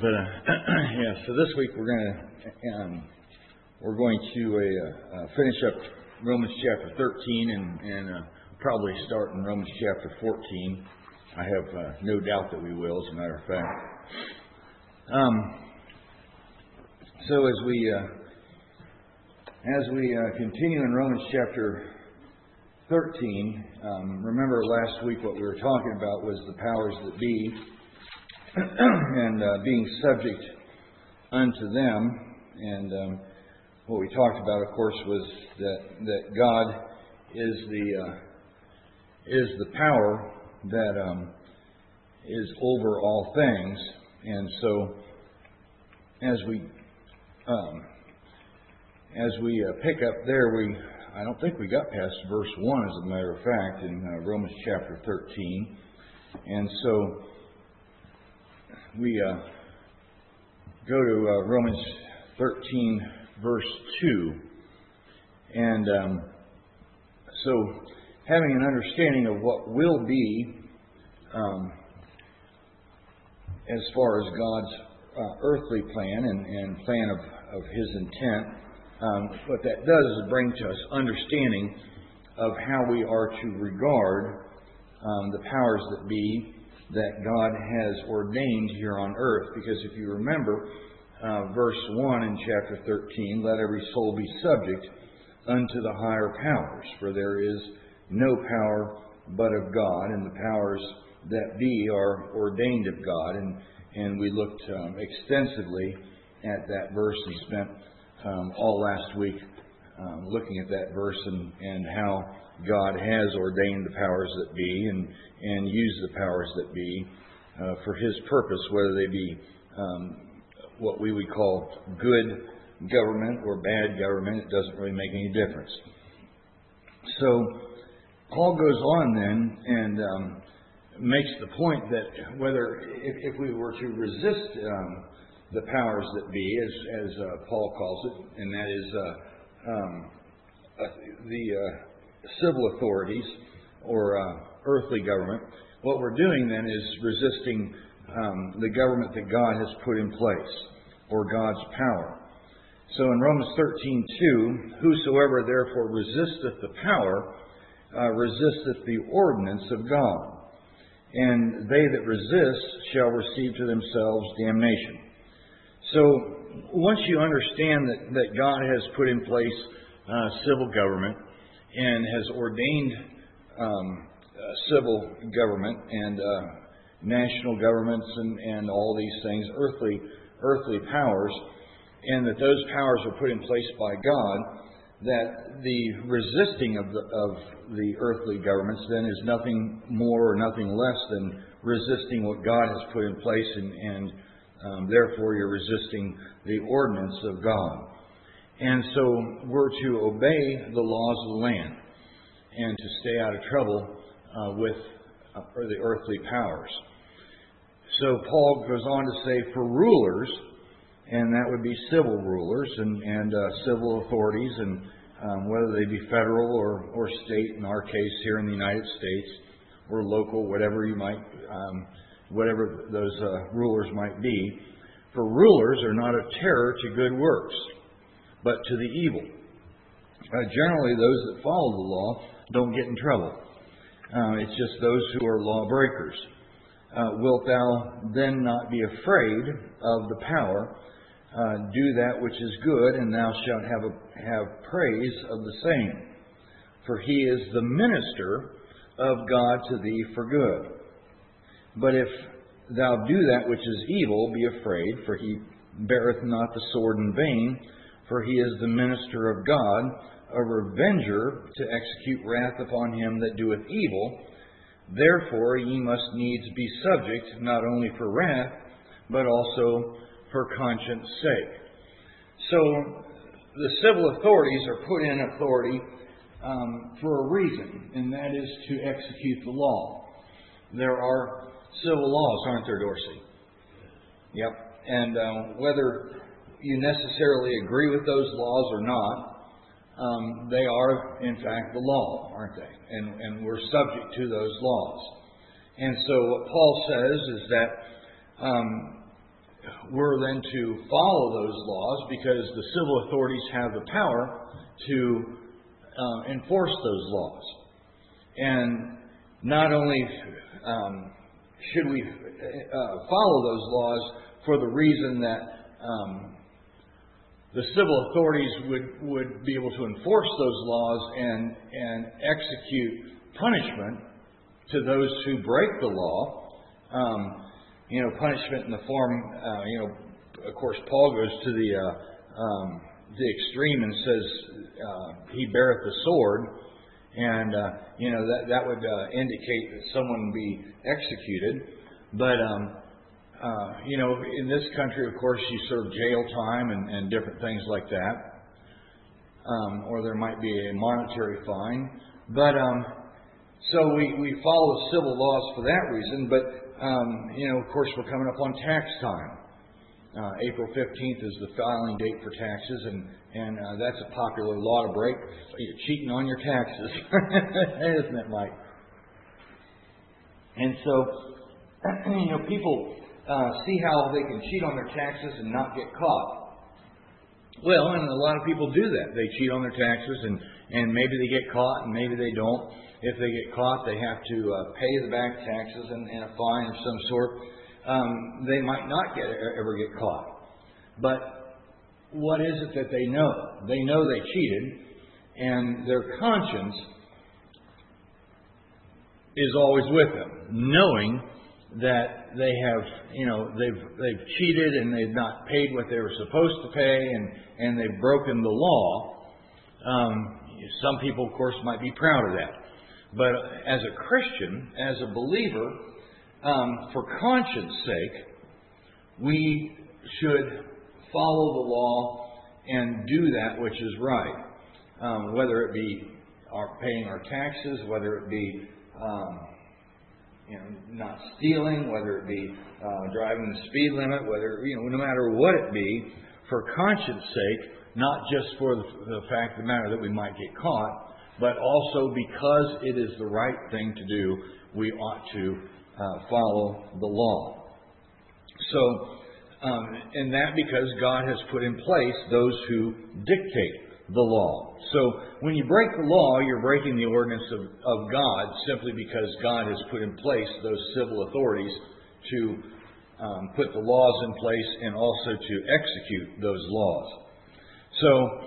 But so this week we're going to finish up Romans chapter 13 and probably start in Romans chapter 14. I have no doubt that we will, as a matter of fact. So as we continue in Romans chapter 13, remember last week what we were talking about was the powers that be and being subject unto them. And what we talked about, of course, was that God is the power that is over all things. And so as we pick up there, I don't think we got past verse 1, as a matter of fact, in Romans chapter 13. And so we go to Romans 13, verse 2. And so having an understanding of what will be as far as God's earthly plan and plan of His intent, what that does is bring to us understanding of how we are to regard the powers that be that God has ordained here on earth. Because if you remember verse 1 in chapter 13, let every soul be subject unto the higher powers, for there is no power but of God, and the powers that be are ordained of God. And we looked extensively at that verse and spent all last week looking at that verse and how God has ordained the powers that be and used the powers that be for His purpose, whether they be what we would call good government or bad government. It doesn't really make any difference. So Paul goes on then and makes the point that whether if we were to resist the powers that be, as Paul calls it, and that is the civil authorities or earthly government, what we're doing then is resisting the government that God has put in place, or God's power. So in Romans 13:2, whosoever therefore resisteth the power resisteth the ordinance of God, and they that resist shall receive to themselves damnation. So once you understand that God has put in place civil government and has ordained civil government and national governments and all these things, earthly powers, and that those powers are put in place by God, that the resisting of the earthly governments then is nothing more or nothing less than resisting what God has put in place, and therefore you're resisting the ordinance of God. And so we're to obey the laws of the land and to stay out of trouble with the earthly powers. So Paul goes on to say, for rulers, and that would be civil rulers and civil authorities, and whether they be federal or state, in our case here in the United States, or local, whatever those rulers might be. For rulers are not a terror to good works, but to the evil. Generally, those that follow the law don't get in trouble. It's just those who are lawbreakers. Wilt thou then not be afraid of the power? Do that which is good, and thou shalt have praise of the same. For he is the minister of God to thee for good. But if thou do that which is evil, be afraid, for he beareth not the sword in vain, for he is the minister of God, a revenger to execute wrath upon him that doeth evil. Therefore ye must needs be subject, not only for wrath, but also for conscience sake. So the civil authorities are put in authority for a reason, and that is to execute the law. There are civil laws, aren't there, Dorsey? Yep. And whether you necessarily agree with those laws or not, they are, in fact, the law, aren't they? And we're subject to those laws. And so what Paul says is that we're then to follow those laws because the civil authorities have the power to enforce those laws. And not only should we follow those laws for the reason that the civil authorities would be able to enforce those laws and execute punishment to those who break the law. Punishment in the form, of course, Paul goes to the extreme and says, he beareth the sword. And, that would indicate that someone would be executed. But, in this country, of course, you serve jail time and different things like that. Or there might be a monetary fine. But, so we follow civil laws for that reason. But, of course, we're coming up on tax time. April 15th is the filing date for taxes, and that's a popular law to break. You're cheating on your taxes, isn't it, Mike? And so, people see how they can cheat on their taxes and not get caught. Well, and a lot of people do that. They cheat on their taxes, and maybe they get caught, and maybe they don't. If they get caught, they have to pay the back taxes and a fine of some sort. They might not ever get caught. But what is it that they know? They know they cheated, and their conscience is always with them, knowing that they have, they've cheated and they've not paid what they were supposed to pay, and they've broken the law. Some people, of course, might be proud of that. But as a Christian, as a believer, for conscience sake, we should follow the law and do that which is right. Whether it be paying our taxes, whether it be not stealing, whether it be driving the speed limit, whether no matter what it be, for conscience sake, not just for the fact of the matter that we might get caught, but also because it is the right thing to do, we ought to follow the law. So, and that because God has put in place those who dictate the law. So, when you break the law, you're breaking the ordinance of God simply because God has put in place those civil authorities to put the laws in place and also to execute those laws. So,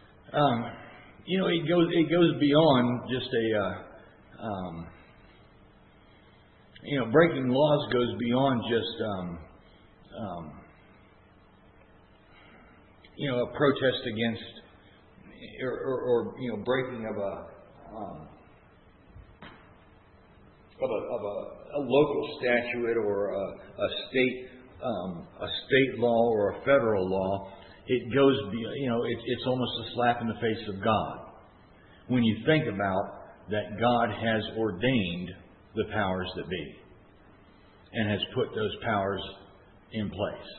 it goes beyond just breaking laws goes beyond just a protest against or breaking of a local statute or a state law or a federal law. It goes beyond, it's almost a slap in the face of God when you think about that God has ordained the powers that be and has put those powers in place.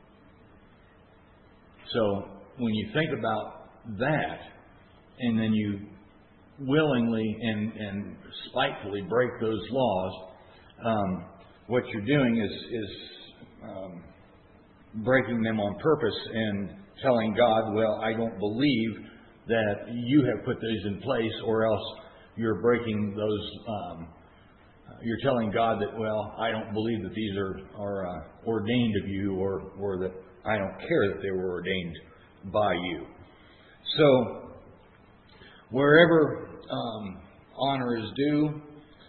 So when you think about that and then you willingly and spitefully break those laws, what you're doing is breaking them on purpose and telling God, well, I don't believe that you have put these in place, or else you're breaking those, you're telling God that, well, I don't believe that these are ordained of you, or that I don't care that they were ordained by you. So, wherever honor is due,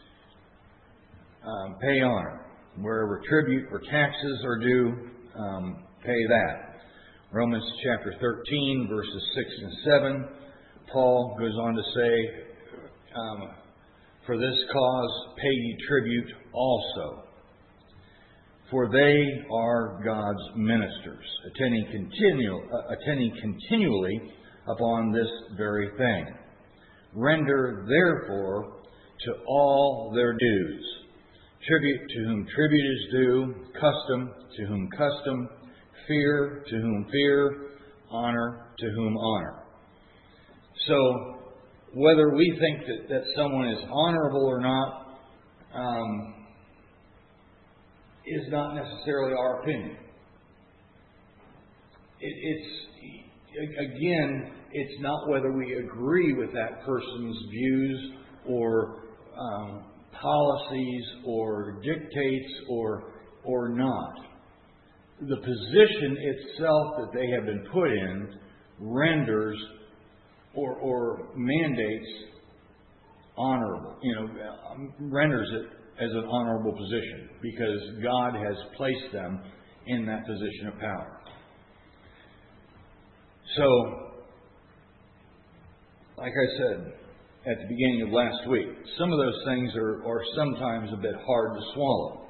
pay honor. Wherever tribute or taxes are due, pay that. Romans chapter 13, verses 6 and 7, Paul goes on to say, for this cause pay ye tribute also, for they are God's ministers, attending continually upon this very thing. Render therefore to all their dues. Tribute to whom tribute is due, custom to whom custom, fear to whom fear, honor to whom honor. So, whether we think that someone is honorable or not is not necessarily our opinion. it's not whether we agree with that person's views or policies or dictates or not. The position itself that they have been put in renders or mandates honorable, renders it as an honorable position because God has placed them in that position of power. So, like I said at the beginning of last week, some of those things are sometimes a bit hard to swallow.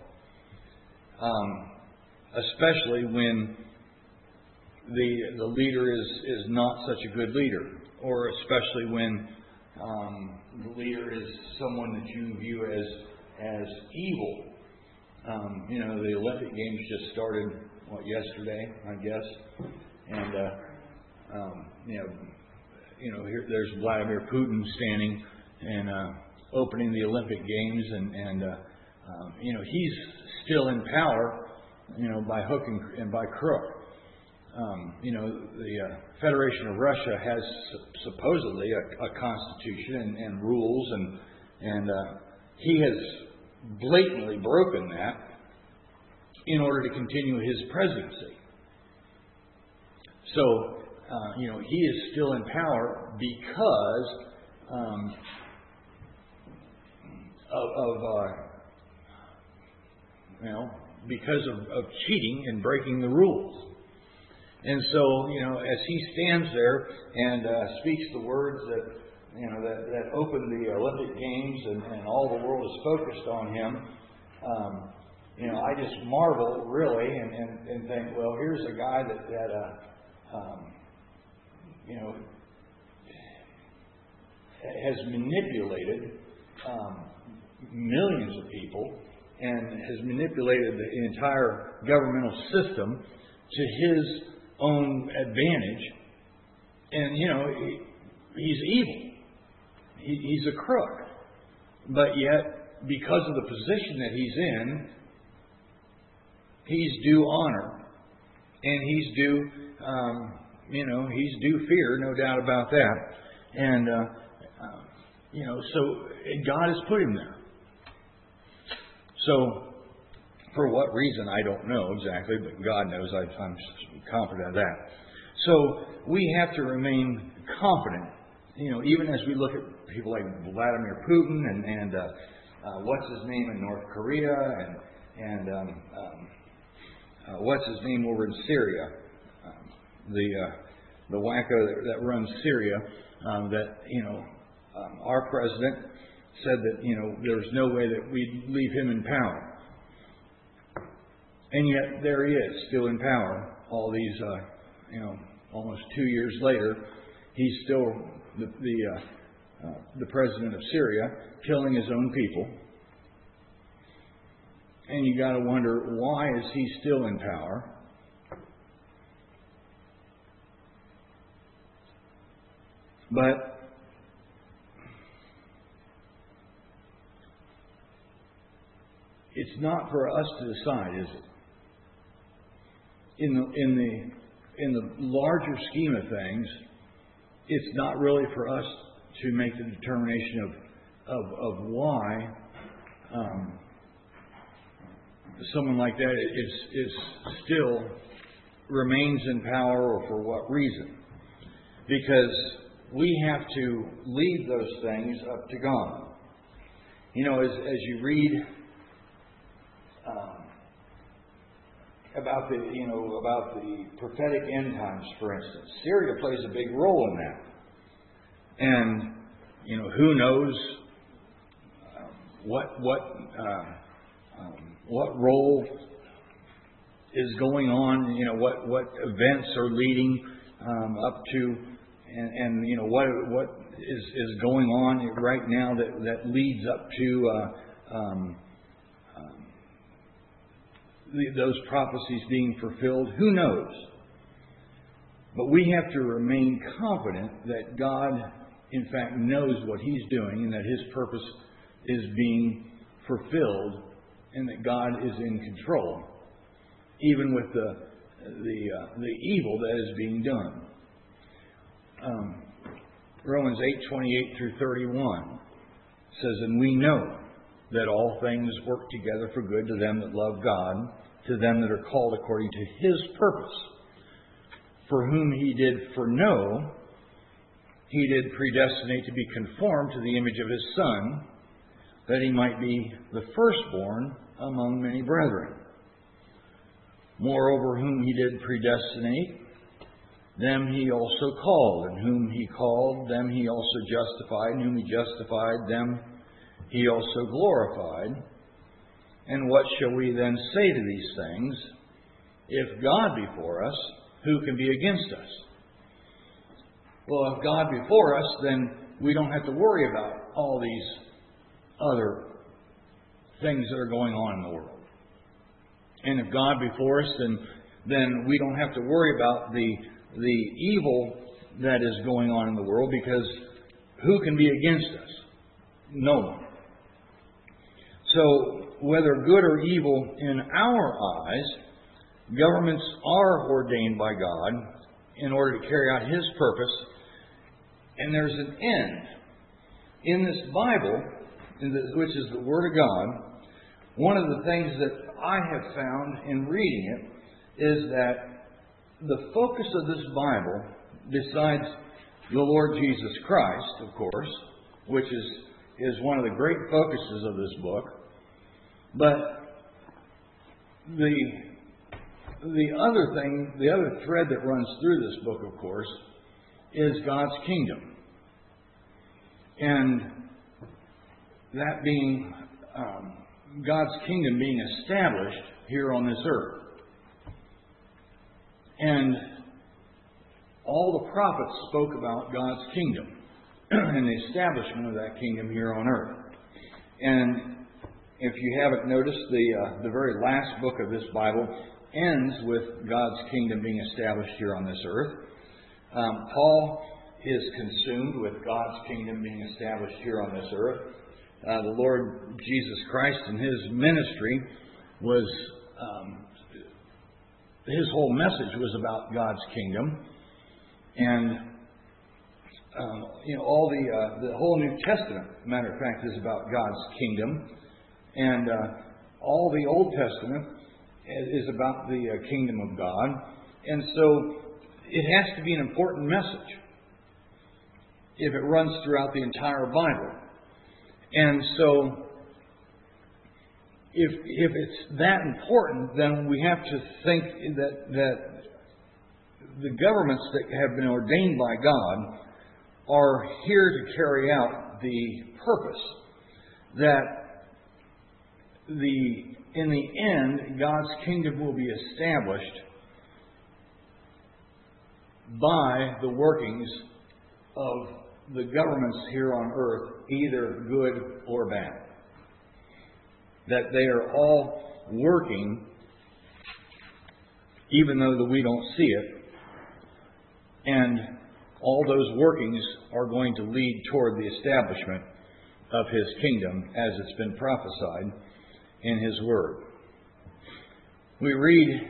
Especially when the leader is not such a good leader, or especially when the leader is someone that you view as evil. The Olympic Games just started yesterday, I guess, and here there's Vladimir Putin standing and opening the Olympic Games, and he's still in power. By hook and by crook. The Federation of Russia has supposedly a constitution and rules, and he has blatantly broken that in order to continue his presidency. So, he is still in power because because of cheating and breaking the rules. And so, as he stands there and speaks the words that opened the Olympic Games and all the world is focused on him, I just marvel really and think, well, here's a guy that has manipulated millions of people and has manipulated the entire governmental system to his own advantage. And, he's evil. He's a crook. But yet, because of the position that he's in, he's due honor. And he's due, he's due fear, no doubt about that. And, so God has put him there. So, for what reason, I don't know exactly, but God knows. I'm confident of that. So, we have to remain confident, even as we look at people like Vladimir Putin and what's his name in North Korea and what's his name over in Syria, the wacko that runs Syria, our president said that, there's no way that we'd leave him in power. And yet, there he is, still in power. All these, almost 2 years later, he's still the president of Syria, killing his own people. And you got to wonder, why is he still in power? But it's not for us to decide, is it? In the larger scheme of things, it's not really for us to make the determination of why someone like that is still remains in power, or for what reason. Because we have to leave those things up to God. As you read about the prophetic end times, for instance, Syria plays a big role in that. And who knows what role is going on? What events are leading up to, and what is going on right now that leads up to those prophecies being fulfilled. Who knows? But we have to remain confident that God, in fact, knows what He's doing and that His purpose is being fulfilled and that God is in control. Even with the evil that is being done. Romans 8:28 through 31 says, "And we know that all things work together for good to them that love God, to them that are called according to His purpose. For whom He did foreknow, He did predestinate to be conformed to the image of His Son, that He might be the firstborn among many brethren. Moreover, whom He did predestinate, them He also called, and whom He called, them He also justified, and whom He justified, them He also glorified. And what shall we then say to these things? If God be for us, who can be against us?" Well, if God be for us, then we don't have to worry about all these other things that are going on in the world. And if God be for us, then we don't have to worry about the evil that is going on in the world, because who can be against us? No one. So, whether good or evil in our eyes, governments are ordained by God in order to carry out His purpose, and there's an end. In this Bible, which is the Word of God, one of the things that I have found in reading it is that the focus of this Bible, besides the Lord Jesus Christ, of course, which is one of the great focuses of this book, but the other thread that runs through this book, of course, is God's kingdom. And that being God's kingdom being established here on this earth. And all the prophets spoke about God's kingdom and the establishment of that kingdom here on earth. And if you haven't noticed, the very last book of this Bible ends with God's kingdom being established here on this earth. Paul is consumed with God's kingdom being established here on this earth. The Lord Jesus Christ in His ministry was, His whole message was about God's kingdom. And, all the whole New Testament, matter of fact, is about God's kingdom. And all the Old Testament is about the kingdom of God. And so it has to be an important message if it runs throughout the entire Bible. And so if it's that important, then we have to think that the governments that have been ordained by God are here to carry out the purpose that in the end, God's kingdom will be established by the workings of the governments here on earth, either good or bad. That they are all working, even though that we don't see it, and all those workings are going to lead toward the establishment of His kingdom as it's been prophesied in His Word. We read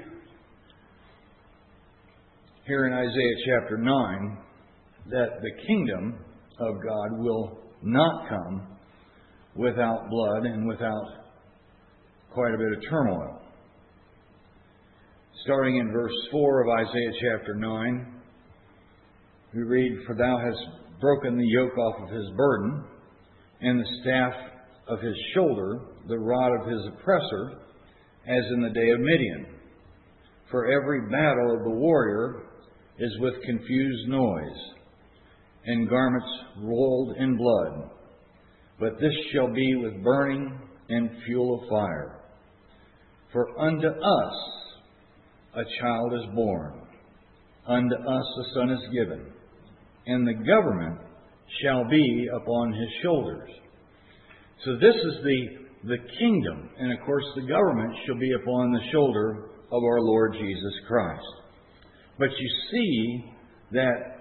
here in Isaiah chapter 9 that the kingdom of God will not come without blood and without quite a bit of turmoil. Starting in verse 4 of Isaiah chapter 9, we read, "For thou hast broken the yoke off of his burden, and the staff of his shoulder, the rod of his oppressor, as in the day of Midian. For every battle of the warrior is with confused noise, and garments rolled in blood. But this shall be with burning and fuel of fire. For unto us a child is born, unto us a son is given, and the government shall be upon his shoulders." So this is the kingdom, and of course the government shall be upon the shoulder of our Lord Jesus Christ. But you see that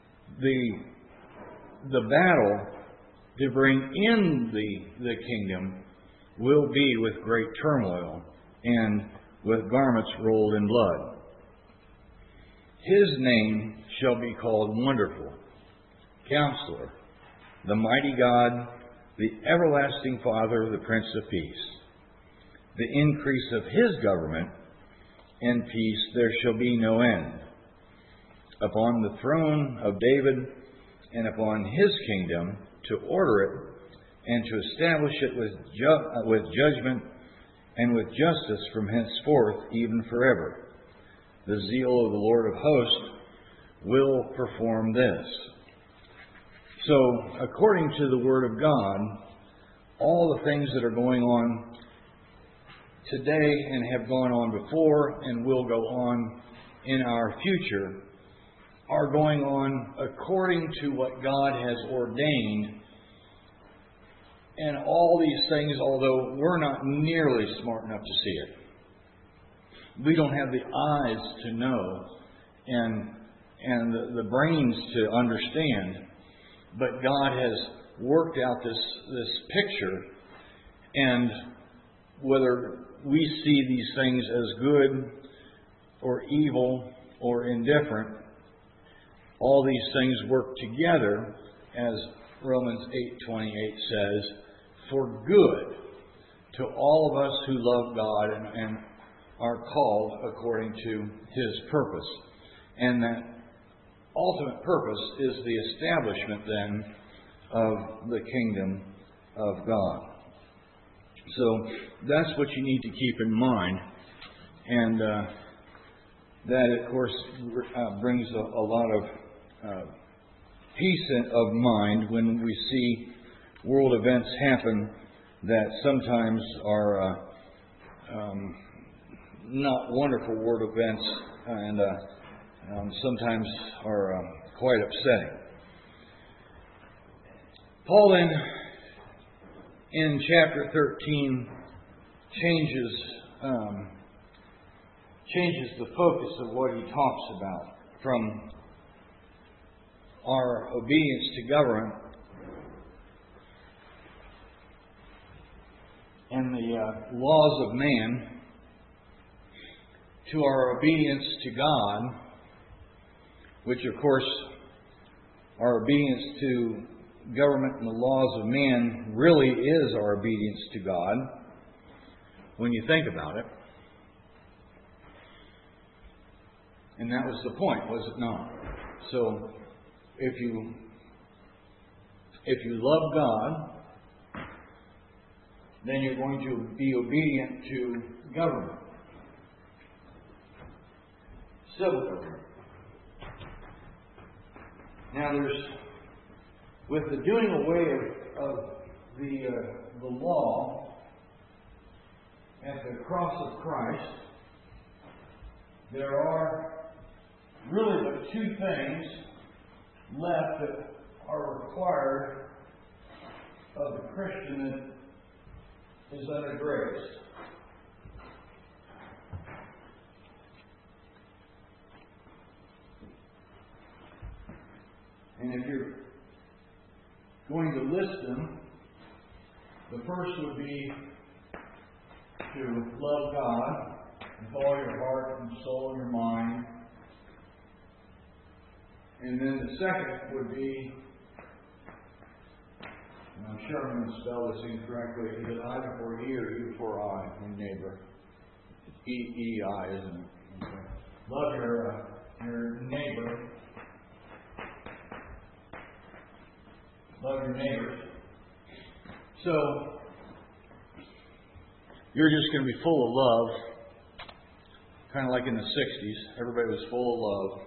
the battle to bring in the kingdom will be with great turmoil and with garments rolled in blood. His name shall be called Wonderful, Counselor, the Mighty God, the Everlasting Father, the Prince of Peace. The increase of His government and peace there shall be no end, upon the throne of David and upon His kingdom, to order it and to establish it with judgment and with justice from henceforth, even forever. The zeal of the Lord of hosts will perform this. So, according to the Word of God, all the things that are going on today and have gone on before and will go on in our future are going on according to what God has ordained. And all these things, although we're not nearly smart enough to see it, we don't have the eyes to know and the brains to understand, but God has worked out this picture, and whether we see these things as good or evil or indifferent, all these things work together, as Romans 8:28 says, for good to all of us who love God and are called according to His purpose. And that ultimate purpose is the establishment then of the kingdom of God. So that's what you need to keep in mind. And that, of course, brings a lot of peace of mind when we see world events happen that sometimes are not wonderful world events and sometimes are quite upsetting. Paul then, in chapter 13, changes the focus of what he talks about from our obedience to government and the laws of man to our obedience to God, which of course our obedience to government and the laws of man really is our obedience to God when you think about it. And that was the point, was it not? So if you love God, then you're going to be obedient to government, civil government. Now with the doing away of the law at the cross of Christ, there are really but two things left that are required of the Christian that is under grace. And if you're going to list them, the first would be to love God with all your heart and soul and your mind. And then the second would be, and I'm sure I'm going to spell this incorrectly, is it I before E or E before I, your neighbor? It's E-E-I, isn't it? Okay. Love your neighbor. Love your neighbors. So, you're just going to be full of love, kind of like in the 60s. Everybody was full of love.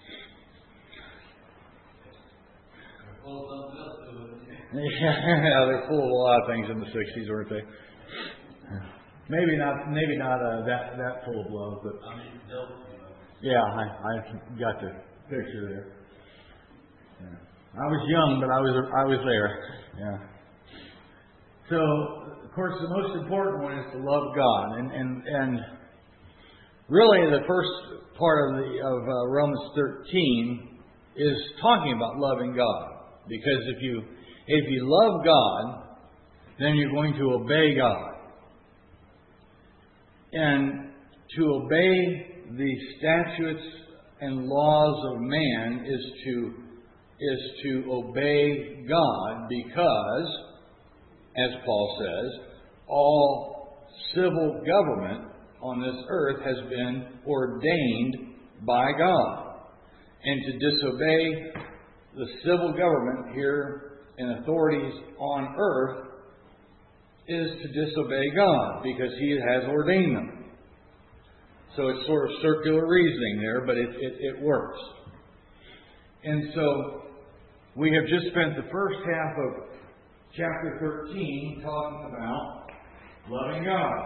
Yeah, they're full of a lot of things in the 60s, weren't they? Maybe not that full of love, but yeah, I got the picture there. Yeah. I was young, but I was there. Yeah. So, of course, the most important one is to love God, and really the first part of Romans 13 is talking about loving God, because if you love God, then you're going to obey God, and to obey the statutes and laws of man is to obey God, because, as Paul says, all civil government on this earth has been ordained by God. And to disobey the civil government here and authorities on earth is to disobey God, because He has ordained them. So it's sort of circular reasoning there, but it works. And so we have just spent the first half of chapter 13 talking about loving God.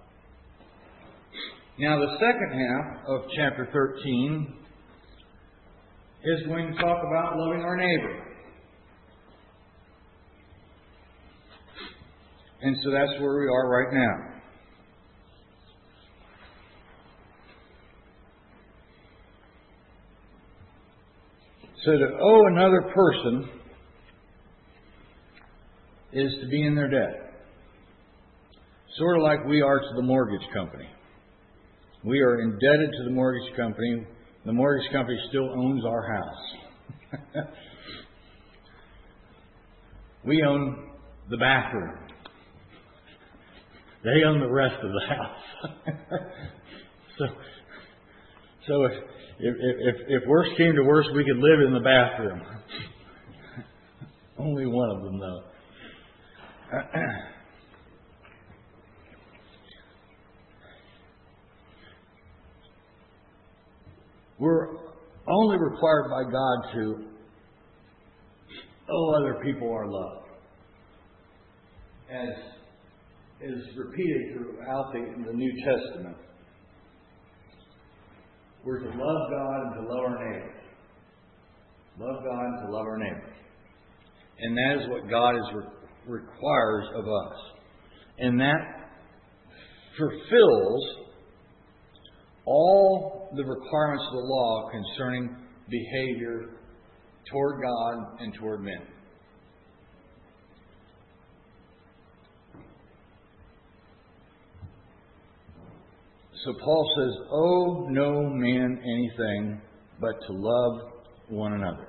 Now the second half of chapter 13 is going to talk about loving our neighbor. And so that's where we are right now. So to owe another person is to be in their debt. Sort of like we are to the mortgage company. We are indebted to the mortgage company. The mortgage company still owns our house. We own the bathroom. They own the rest of the house. So if worse came to worse, we could live in the bathroom. Only one of them, though. We're only required by God to owe other people our love, as is repeated throughout the New Testament. We're to love God and to love our neighbor. Love God and to love our neighbor. And that is what God requires of us. And that fulfills all the requirements of the law concerning behavior toward God and toward men. So Paul says, owe no man anything but to love one another.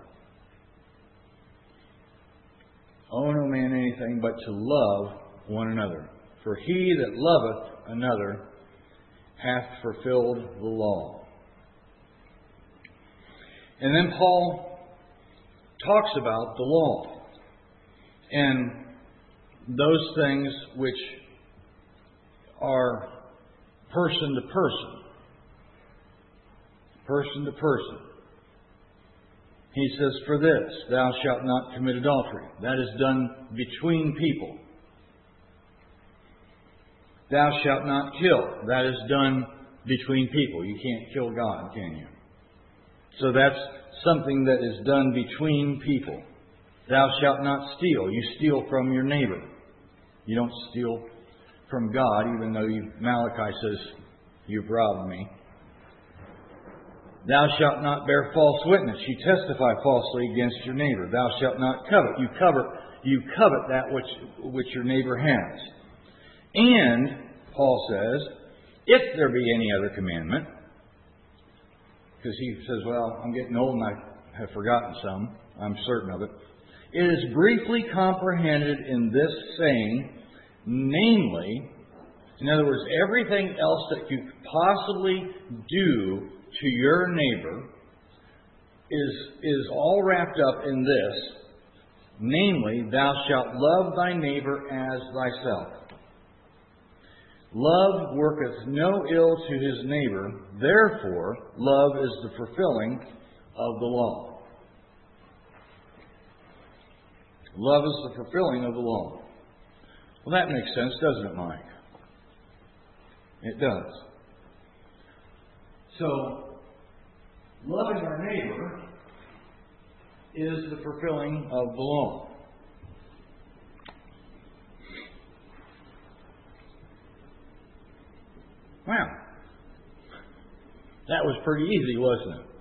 Owe no man anything but to love one another. For he that loveth another hath fulfilled the law. And then Paul talks about the law and those things which are person to person. Person to person. He says, for this, thou shalt not commit adultery. That is done between people. Thou shalt not kill. That is done between people. You can't kill God, can you? So that's something that is done between people. Thou shalt not steal. You steal from your neighbor. You don't steal from God, even though Malachi says, you've robbed me. Thou shalt not bear false witness. You testify falsely against your neighbor. Thou shalt not covet. You covet that which your neighbor has. And, Paul says, if there be any other commandment, because he says, well, I'm getting old and I have forgotten some, I'm certain of it. It is briefly comprehended in this saying, namely, in other words, everything else that you could possibly do to your neighbor is all wrapped up in this, namely, thou shalt love thy neighbor as thyself. Love worketh no ill to his neighbor, therefore, love is the fulfilling of the law. Love is the fulfilling of the law. Well, that makes sense, doesn't it, Mike? It does. So, loving our neighbor is the fulfilling of the law. Wow. That was pretty easy, wasn't it?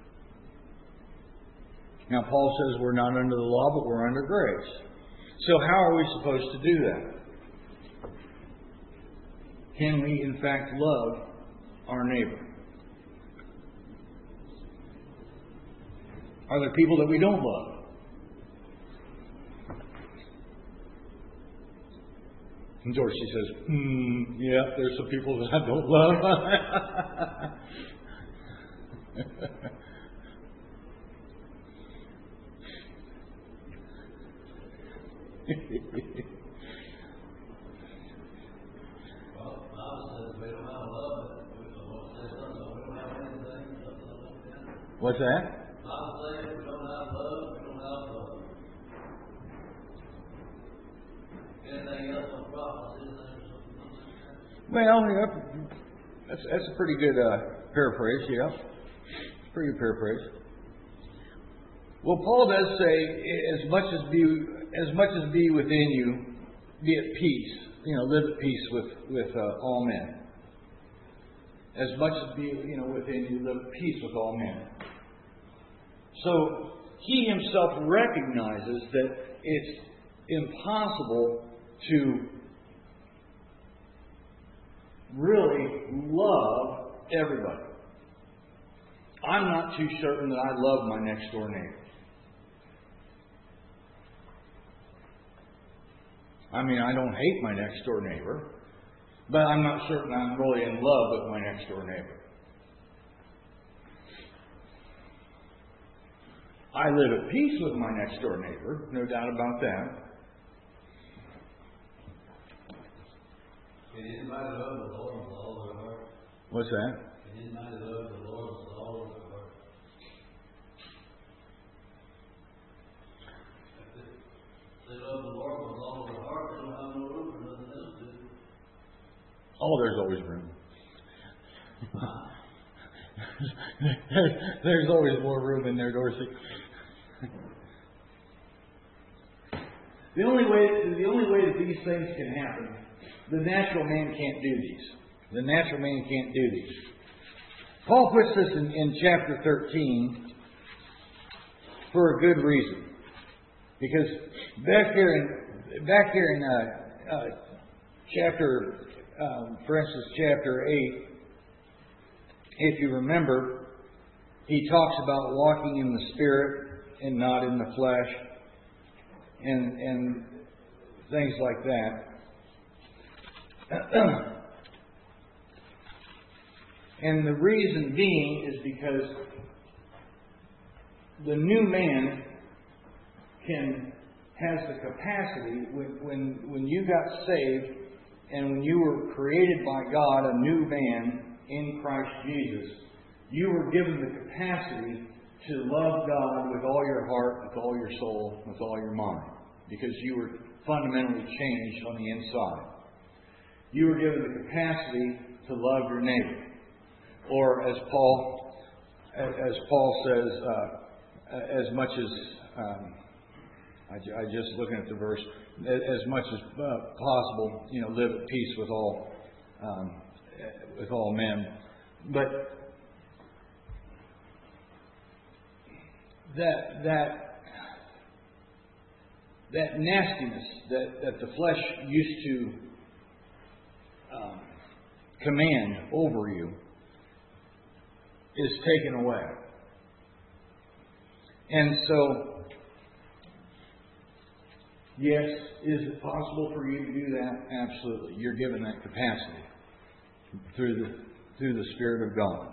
Now, Paul says we're not under the law, but we're under grace. So how are we supposed to do that? Can we, in fact, love our neighbor? Are there people that we don't love? And Dorsey says, yeah, there's some people that I don't love. What's that? Well, yeah, that's a pretty good paraphrase, yeah. Pretty good paraphrase. Well, Paul does say, as much as be within you, be at peace. Live at peace with all men. As much as be within you, live at peace with all men. So he himself recognizes that it's impossible to really love everybody. I'm not too certain that I love my next door neighbor. I mean, I don't hate my next door neighbor, but I'm not certain I'm really in love with my next door neighbor. I live at peace with my next door neighbor, no doubt about that. What's that? Oh, there's always room. There's always more room in there, Dorsey. The only way that these things can happen, the natural man can't do these. The natural man can't do these. Paul puts this in chapter 13 for a good reason. Because back here in chapter, for instance, chapter 8, if you remember, he talks about walking in the Spirit and not in the flesh, and things like that. And the reason being is because the new man has the capacity when you got saved and when you were created by God, a new man in Christ Jesus, you were given the capacity to love God with all your heart, with all your soul, with all your mind, because you were fundamentally changed on the inside. You were given the capacity to love your neighbor. Or as Paul says, as much as I just looking at the verse, as much as possible, live at peace with all men. But that nastiness that the flesh used to command over you is taken away. And so, yes, is it possible for you to do that? Absolutely. You're given that capacity through the Spirit of God.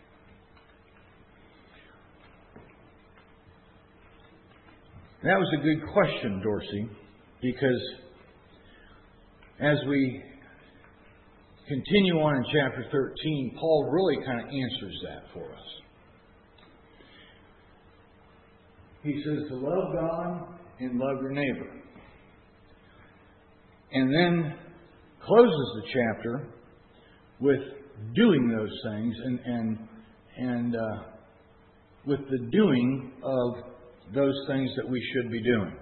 That was a good question, Dorsey, because as we continue on in chapter 13, Paul really kind of answers that for us. He says to love God and love your neighbor. And then closes the chapter with doing those things and with the doing of those things that we should be doing.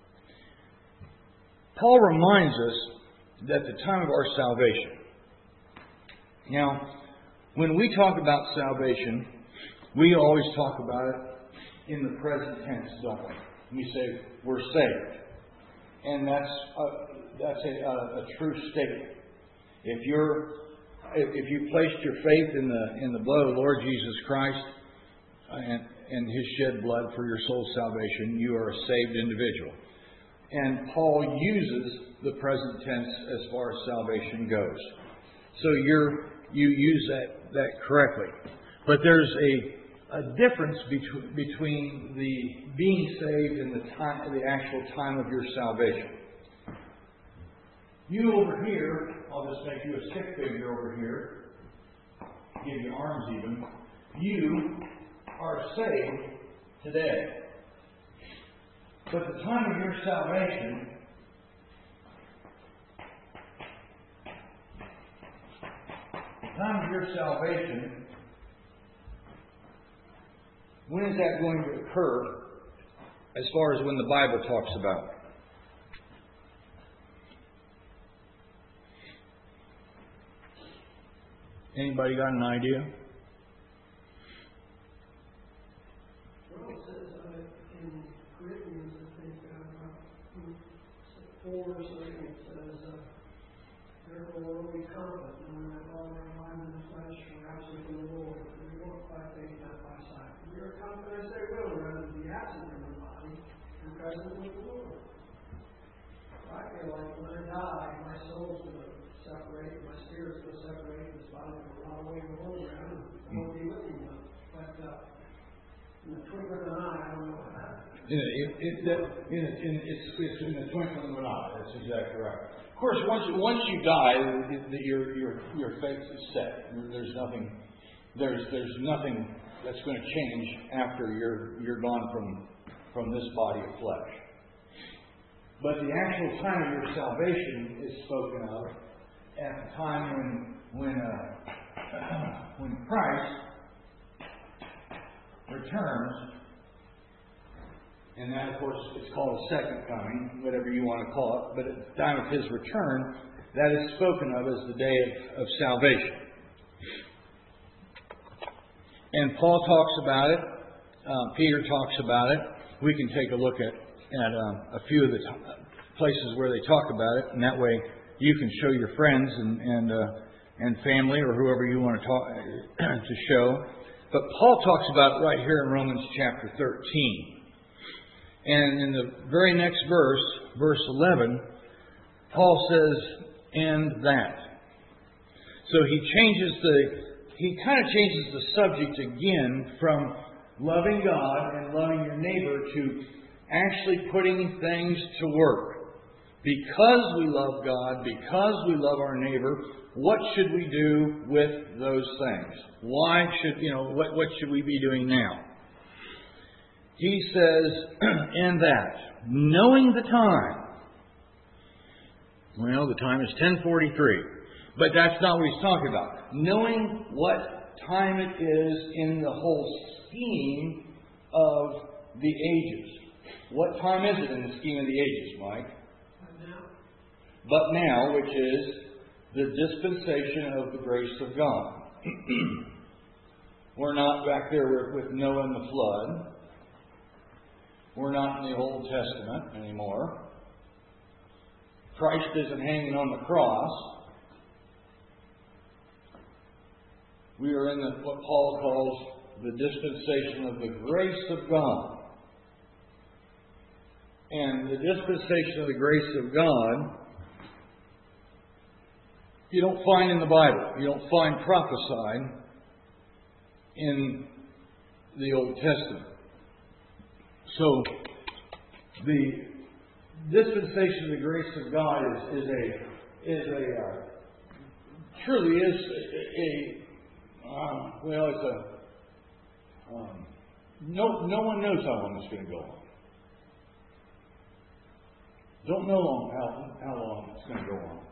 Paul reminds us that the time of our salvation. Now, when we talk about salvation, we always talk about it in the present tense, don't we? We say we're saved, and that's a true statement. If you placed your faith in the blood of the Lord Jesus Christ, and His shed blood for your soul's salvation, you are a saved individual. And Paul uses the present tense as far as salvation goes. So you use that correctly. But there's a difference between the being saved and the actual time of your salvation. You over here, I'll just make you a stick figure over here, give you arms even. You are saved today. But the time of your salvation when is that going to occur as far as when the Bible talks about? Anybody got an idea? Well, it says in Corinthians, I think, 4 or something, it says, therefore we confident, knowing that all our mind in the flesh are absent from the Lord, and we walk by faith, not by sight. We are confident as they will, rather than be absent from the body and present with the Lord. I feel like when I die, my soul's going to separate, my spirit's going to separate, this body will rot away in the whole ground, and I won't be with you. But in the twinkling of an eye, I don't know what happens. It's in the twinkling of an eye. That's exactly right. Of course, once you die, your fate is set. There's nothing that's going to change after you're gone from this body of flesh. But the actual time of your salvation is spoken of at the time when Christ returns. And that, of course, it's called a second coming, whatever you want to call it. But at the time of His return, that is spoken of as the day of salvation. And Paul talks about it. Peter talks about it. We can take a look at a few of the places where they talk about it, and that way you can show your friends and family or whoever you want to talk to show. But Paul talks about it right here in Romans chapter 13. And in the very next verse, verse 11, Paul says, "And that." So he kind of changes the subject again from loving God and loving your neighbor to actually putting things to work. Because we love God, because we love our neighbor, what should we do with those things? What should we be doing now? He says, "And that, knowing the time." Well, the time is 10:43. But that's not what he's talking about. Knowing what time it is in the whole scheme of the ages. What time is it in the scheme of the ages, Mike? But now, which is the dispensation of the grace of God. We're not back there with Noah and the flood. We're not in the Old Testament anymore. Christ isn't hanging on the cross. We are in what Paul calls the dispensation of the grace of God. And the dispensation of the grace of God, you don't find in the Bible. You don't find prophesied in the Old Testament. So, the dispensation of the grace of God truly is no one knows how long it's going to go on. Don't know how long it's going to go on.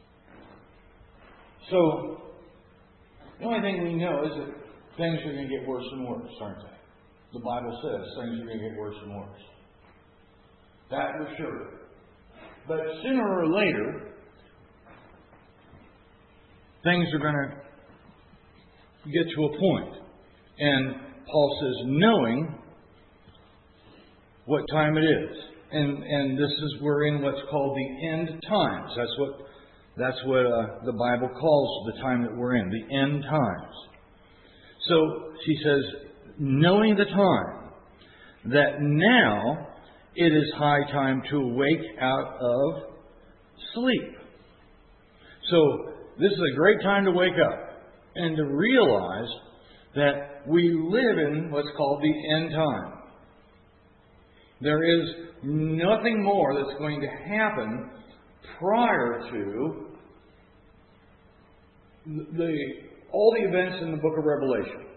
So, the only thing we know is that things are going to get worse and worse, aren't they? The Bible says things are going to get worse and worse. That we're sure. But sooner or later, things are going to get to a point. And Paul says, knowing what time it is. And we're in what's called the end times. That's what the Bible calls the time that we're in, the end times. So he says, knowing the time, that now it is high time to awake out of sleep. So this is a great time to wake up and to realize that we live in what's called the end time. There is nothing more that's going to happen prior to all the events in the book of Revelation.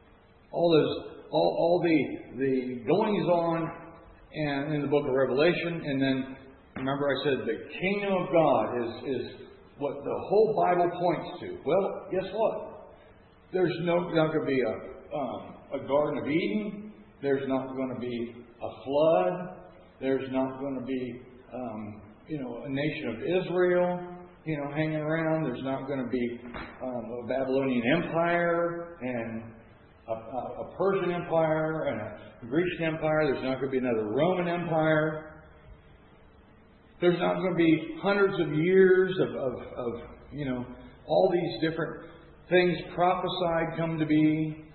All the goings on and in the book of Revelation, and then remember I said the kingdom of God is what the whole Bible points to. Well, guess what? There's not going to be a Garden of Eden. There's not going to be a flood. There's not going to be a nation of Israel hanging around. There's not going to be a Babylonian Empire and a Persian Empire and a Grecian Empire. There's not going to be another Roman Empire. There's not going to be hundreds of years of all these different things prophesied come to be.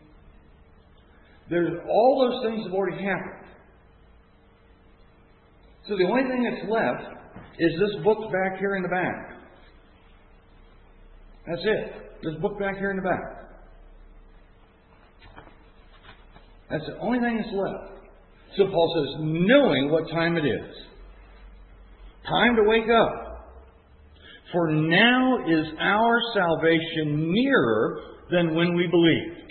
All those things have already happened. So the only thing that's left is this book back here in the back. That's it. This book back here in the back. That's the only thing that's left. So Paul says, knowing what time it is. Time to wake up. For now is our salvation nearer than when we believed.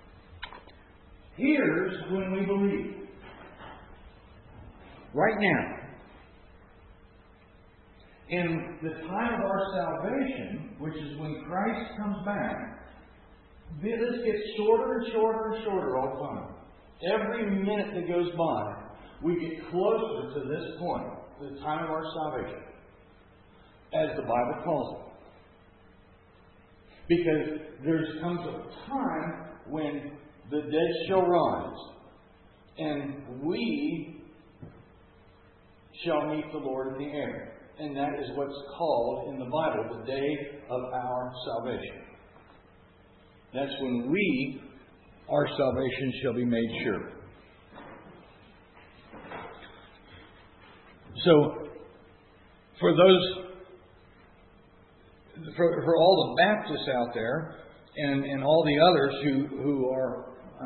Here's when we believe. Right now. In the time of our salvation, which is when Christ comes back, this gets shorter and shorter and shorter all the time. Every minute that goes by, we get closer to this point, the time of our salvation, as the Bible calls it. Because there comes a time when the dead shall rise, and we shall meet the Lord in the air. And that is what's called in the Bible the day of our salvation. That's when our salvation shall be made sure. So, for all the Baptists out there, and all the others who are,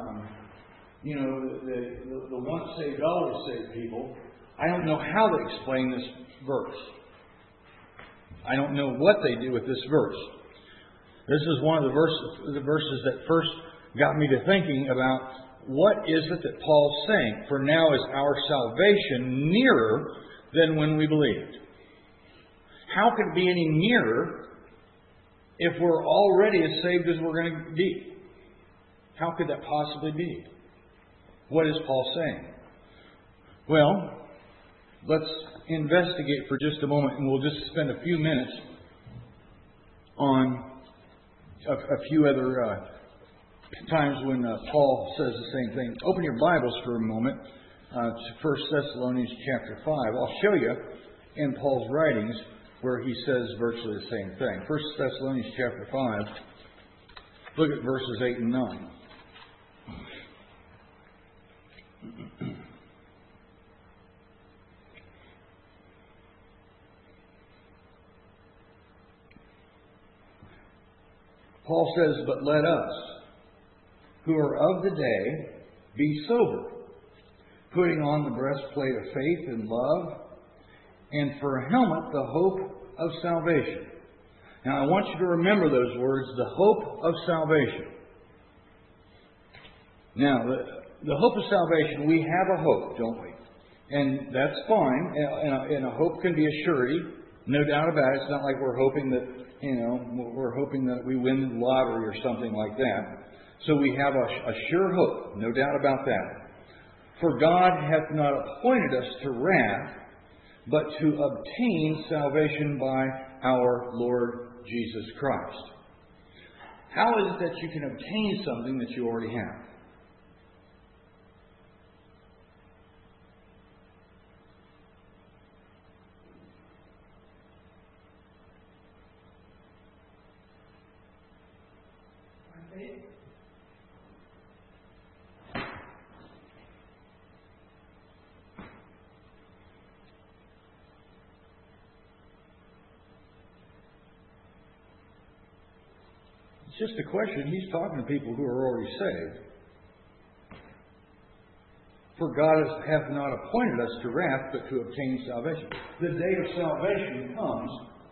the once saved, always saved people, I don't know how they explain this verse. I don't know what they do with this verse. This is one of the verses that first got me to thinking about what is it that Paul's saying. For now is our salvation nearer than when we believed. How could it be any nearer if we're already as saved as we're going to be? How could that possibly be? What is Paul saying? Well, let's investigate for just a moment, and we'll just spend a few minutes on a few other times when Paul says the same thing. Open your Bibles for a moment to 1 Thessalonians chapter 5. I'll show you in Paul's writings where he says virtually the same thing. 1 Thessalonians chapter 5, look at verses 8 and 9. Paul says, but let us, who are of the day, be sober, putting on the breastplate of faith and love, and for a helmet, the hope of salvation. Now, I want you to remember those words, the hope of salvation. Now, the hope of salvation, we have a hope, don't we? And that's fine, and a hope can be a surety, no doubt about it. It's not like we're hoping that we win the lottery or something like that. So we have a sure hope, no doubt about that. For God hath not appointed us to wrath, but to obtain salvation by our Lord Jesus Christ. How is it that you can obtain something that you already have? It's just a question. He's talking to people who are already saved. For God hath not appointed us to wrath, but to obtain salvation. The day of salvation comes.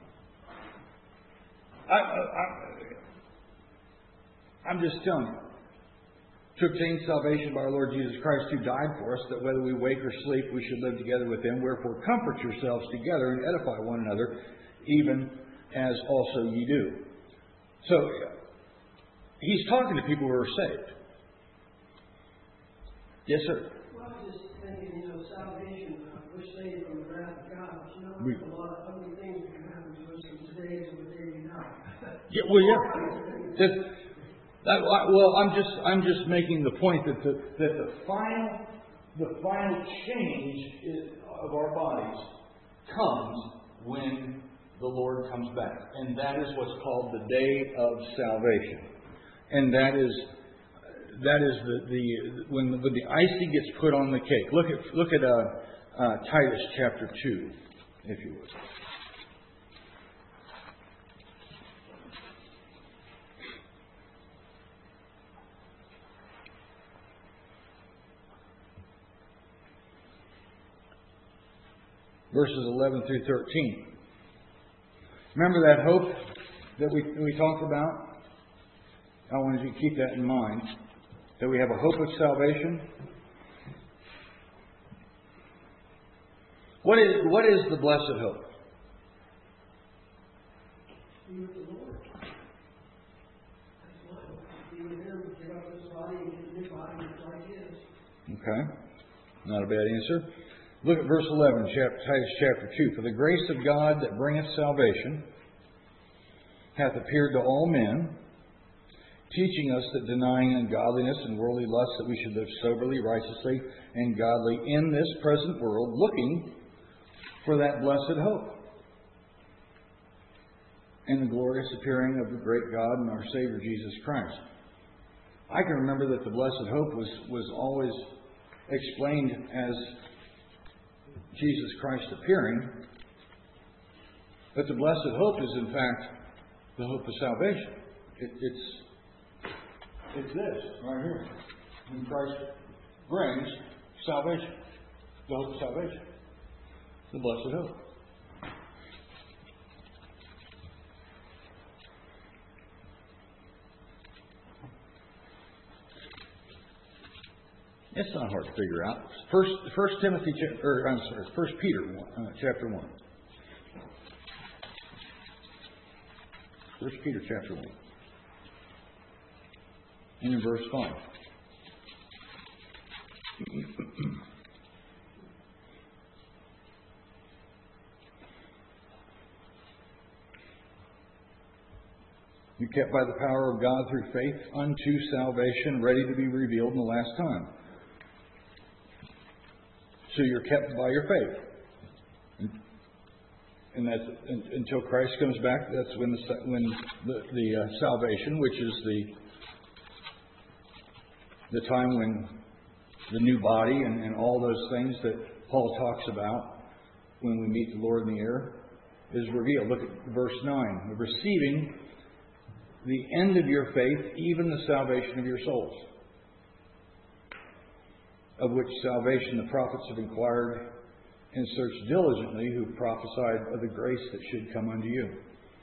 I'm just telling you. To obtain salvation by our Lord Jesus Christ, who died for us, that whether we wake or sleep, we should live together with Him. Wherefore comfort yourselves together and edify one another, even as also ye do. So, He's talking to people who are saved. Yes, sir. Well, I was just thinking, salvation, we're saved from the wrath of God. But there's a lot of ugly things that can happen to us from today to the day we die. Yeah, well, yeah. I'm just making the point that the final change of our bodies comes when the Lord comes back, and that is what's called the day of salvation, and that is when the icing gets put on the cake. Look at Titus chapter 2, if you would. Verses 11 through 13. Remember that hope that we talked about? I want you to keep that in mind. That we have a hope of salvation. What is the blessed hope? Be with the Lord. That's what be with Him, give up His body and get a new body just like His. Okay. Not a bad answer. Look at verse 11, Titus chapter 2. For the grace of God that bringeth salvation hath appeared to all men, teaching us that denying ungodliness and worldly lusts, that we should live soberly, righteously, and godly in this present world, looking for that blessed hope and the glorious appearing of the great God and our Savior Jesus Christ. I can remember that the blessed hope was always explained as Jesus Christ appearing, but the blessed hope is in fact the hope of salvation. It's this right here. When Christ brings salvation, the hope of salvation, the blessed hope. It's not hard to figure out. First Peter chapter 1. 1 Peter chapter 1. And in verse 5. You kept by the power of God through faith unto salvation, ready to be revealed in the last time. So you're kept by your faith, and that's until Christ comes back. That's when the salvation, which is the time when the new body and all those things that Paul talks about when we meet the Lord in the air, is revealed. Look at verse 9: receiving the end of your faith, even the salvation of your souls. Of which salvation the prophets have inquired and searched diligently, who prophesied of the grace that should come unto you.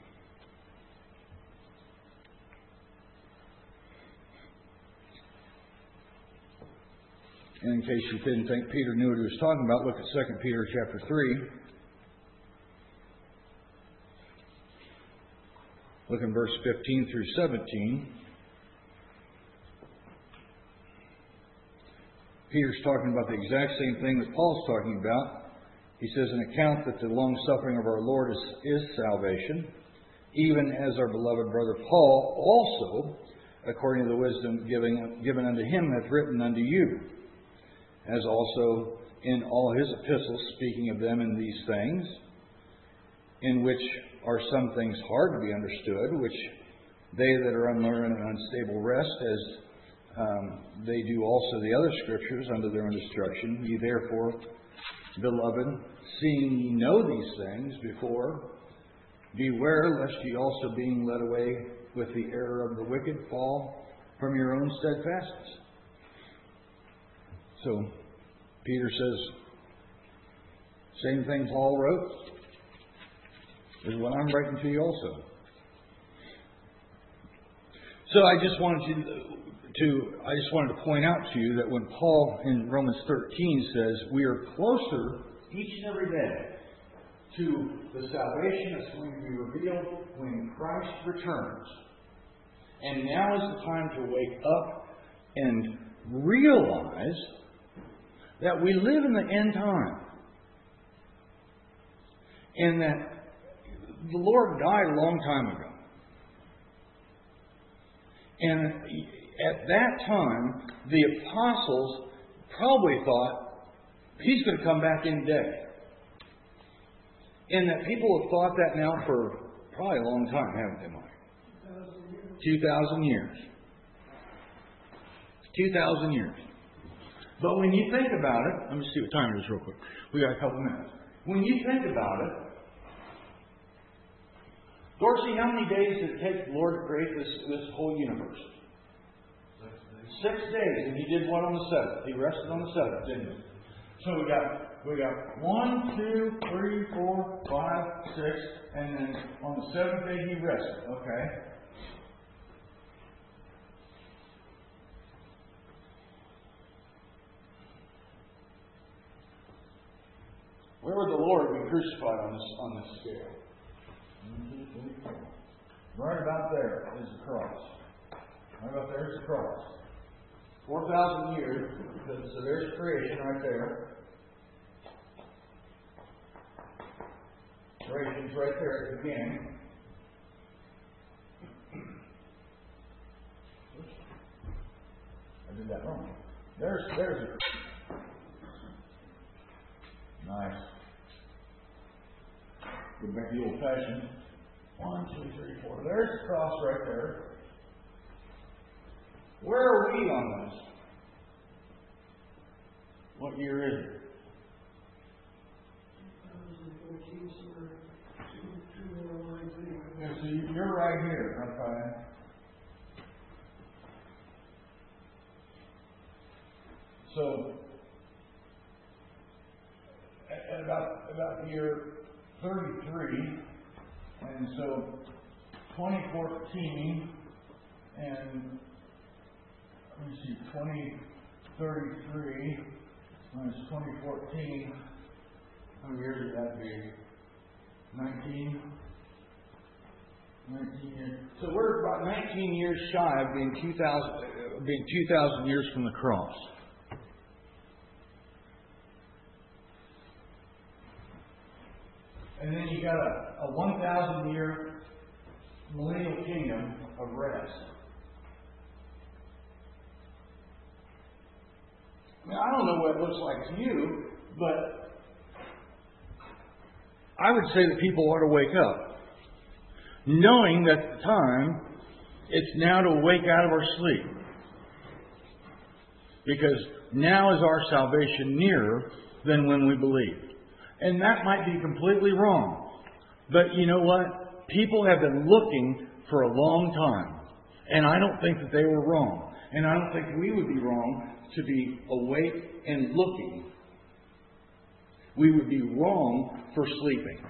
And in case you didn't think Peter knew what he was talking about, look at 2 Peter chapter 3. Look in verse 15 through 17. Peter's talking about the exact same thing that Paul's talking about. He says, an account that the long suffering of our Lord is salvation, even as our beloved brother Paul also, according to the wisdom given unto him, hath written unto you, as also in all his epistles, speaking of them in these things, in which are some things hard to be understood, which they that are unlearned and unstable rest, as they do also the other scriptures under their own instruction. Ye therefore, beloved, seeing ye know these things before, beware lest ye also being led away with the error of the wicked, fall from your own steadfastness. So, Peter says, same thing Paul wrote is what I'm writing to you also. So I just wanted to point out to you that when Paul in Romans 13 says we are closer each and every day to the salvation that's going to be revealed when Christ returns. And now is the time to wake up and realize that we live in the end time. And that the Lord died a long time ago. And at that time, the apostles probably thought, He's going to come back any day. And that people have thought that now for probably a long time, haven't they, Mike? 2,000 years. 2,000 years. But when you think about it, let me see what time it is real quick. We got a couple minutes. When you think about it, Dorsey, how many days did it take the Lord to create this whole universe? 6 days. And He did what on the seventh? He rested on the seventh, didn't He? So we got 1, 2, 3, 4, 5, 6, and then on the seventh day He rested. Okay. Where would the Lord be crucified on this scale? Right about there is the cross. Right about there is the cross. 4,000 years. So there's creation right there. Creation's right there at the beginning. I did that wrong. There's it. Nice. Go back to the old fashioned. 1, 2, 3, 4. There's the cross right there. Where are we on this? What year is it? 2014, somewhere 2019. Yeah, so you're right here, okay? So, at about the year 33, and so 2014, and let me see, 2033 minus 2014, how many years would that be? 19 years. So we're about 19 years shy of being 2,000 years from the cross. And then you got a 1,000-year millennial kingdom of rest. I mean, I don't know what it looks like to you, but I would say that people ought to wake up, knowing that the time it's now to wake out of our sleep. Because now is our salvation nearer than when we believed. And that might be completely wrong. But you know what? People have been looking for a long time. And I don't think that they were wrong. And I don't think we would be wrong to be awake and looking. We would be wrong for sleeping.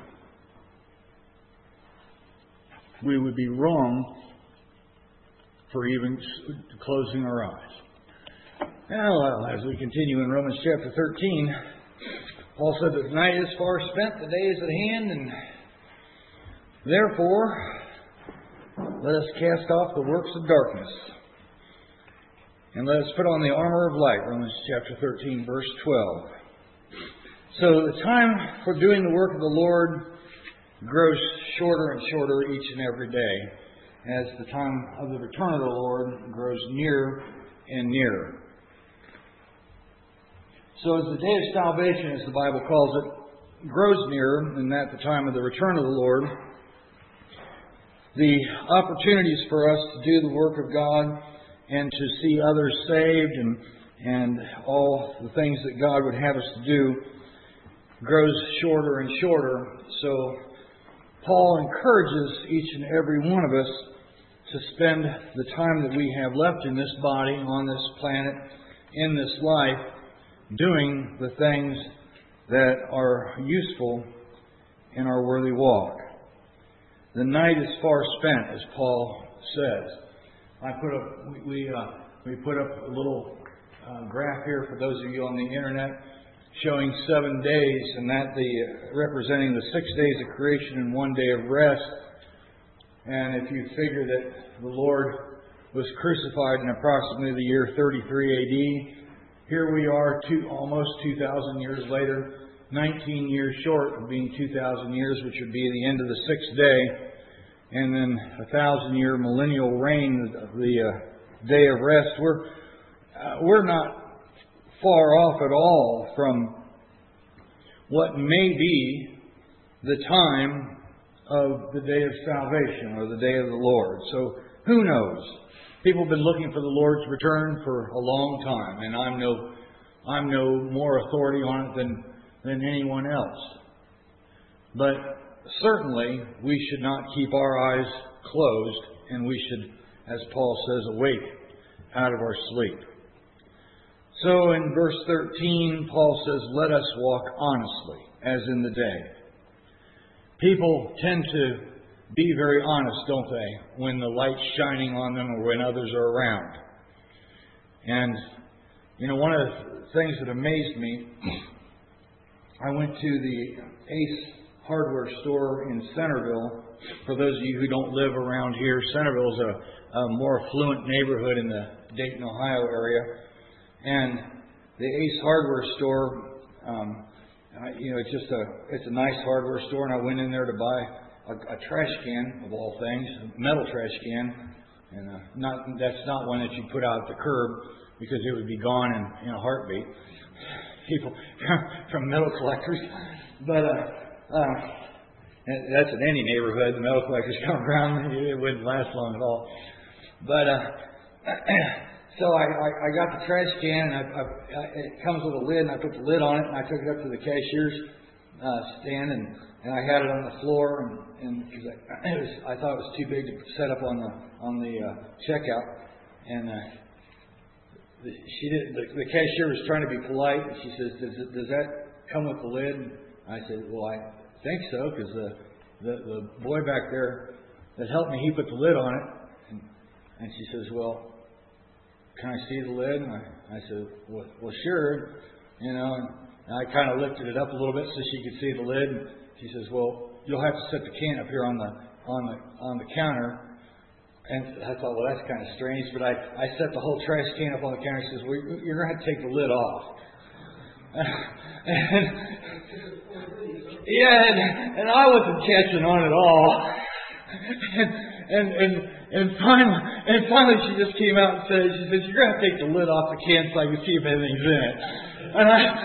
We would be wrong for even closing our eyes. Well, as we continue in Romans chapter 13, Paul said that the night is far spent, the day is at hand, and therefore let us cast off the works of darkness and let us put on the armor of light. Romans chapter 13, verse 12. So the time for doing the work of the Lord grows shorter and shorter each and every day as the time of the return of the Lord grows nearer and nearer. So as the day of salvation, as the Bible calls it, grows nearer, and at the time of the return of the Lord, the opportunities for us to do the work of God and to see others saved and all the things that God would have us to do grows shorter and shorter. So Paul encourages each and every one of us to spend the time that we have left in this body, on this planet, in this life, doing the things that are useful in our worthy walk. The night is far spent, as Paul says. We put up a little graph here for those of you on the internet showing 7 days, and that representing the 6 days of creation and 1 day of rest. And if you figure that the Lord was crucified in approximately the year 33 AD, here we are almost 2,000 years later, 19 years short of being 2,000 years, which would be the end of the 6th day, and then 1,000-year millennial reign, the day of rest. We're not far off at all from what may be the time of the day of salvation or the day of the Lord. So who knows? People have been looking for the Lord's return for a long time, and I'm no more authority on it than anyone else. But certainly we should not keep our eyes closed, and we should, as Paul says, awake out of our sleep. So in verse 13, Paul says, "Let us walk honestly, as in the day." People tend to be very honest, don't they, when the light's shining on them or when others are around. And, one of the things that amazed me, I went to the Ace Hardware store in Centerville. For those of you who don't live around here, Centerville is a more affluent neighborhood in the Dayton, Ohio area. And the Ace Hardware store, it's a nice hardware store, and I went in there to buy a trash can, of all things, a metal trash can, and that's not one that you put out at the curb, because it would be gone in a heartbeat. People from metal collectors, but that's in any neighborhood. The metal collectors come around, it wouldn't last long at all. But so I got the trash can, and it comes with a lid, and I put the lid on it, and I took it up to the cashier's stand, and I had it on the floor, and because I thought it was too big to set up on the checkout, and the cashier was trying to be polite, and she says, "Does that come with the lid?" And I said, "Well, I think so, because the boy back there that helped me, he put the lid on it." And she says, "Well, can I see the lid?" And I said, well, sure. And I kind of lifted it up a little bit so she could see the lid. And she says, "Well, you'll have to set the can up here on the counter." And I thought, well, that's kind of strange. But I set the whole trash can up on the counter. She says, "Well, you're going to have to take the lid off." And I wasn't catching on at all. And finally she just came out and said, "You're going to have to take the lid off the can so I can see if anything's in it." And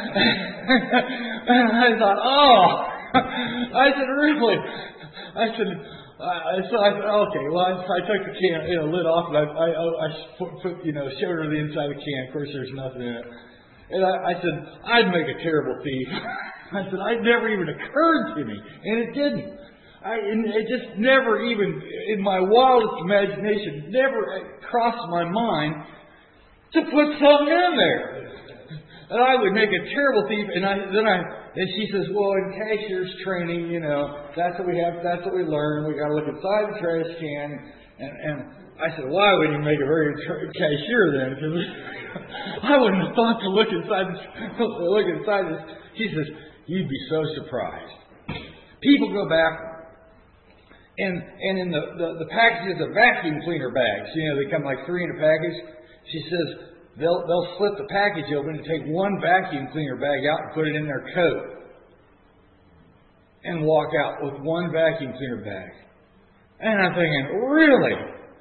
I thought, oh. I said, "Really?" I said, okay. Well, I took the can, lid off, and I showed her the inside of the can. Of course, there's nothing in it. And I said, "I'd make a terrible thief." I said, "It never even occurred to me," and it didn't. It just never even, in my wildest imagination, never crossed my mind to put something in there. And I would make a terrible thief. And she says, "Well, in cashier's training, that's what we have. That's what we learn. We got to look inside the trash can." And I said, "Well, I wouldn't even make a very good cashier then, because I wouldn't have thought to look inside this." She says, "You'd be so surprised. People go back." And in the packages of vacuum cleaner bags, they come like 3 in a package. She says they'll slip the package open and take one vacuum cleaner bag out and put it in their coat and walk out with one vacuum cleaner bag. And I'm thinking, really?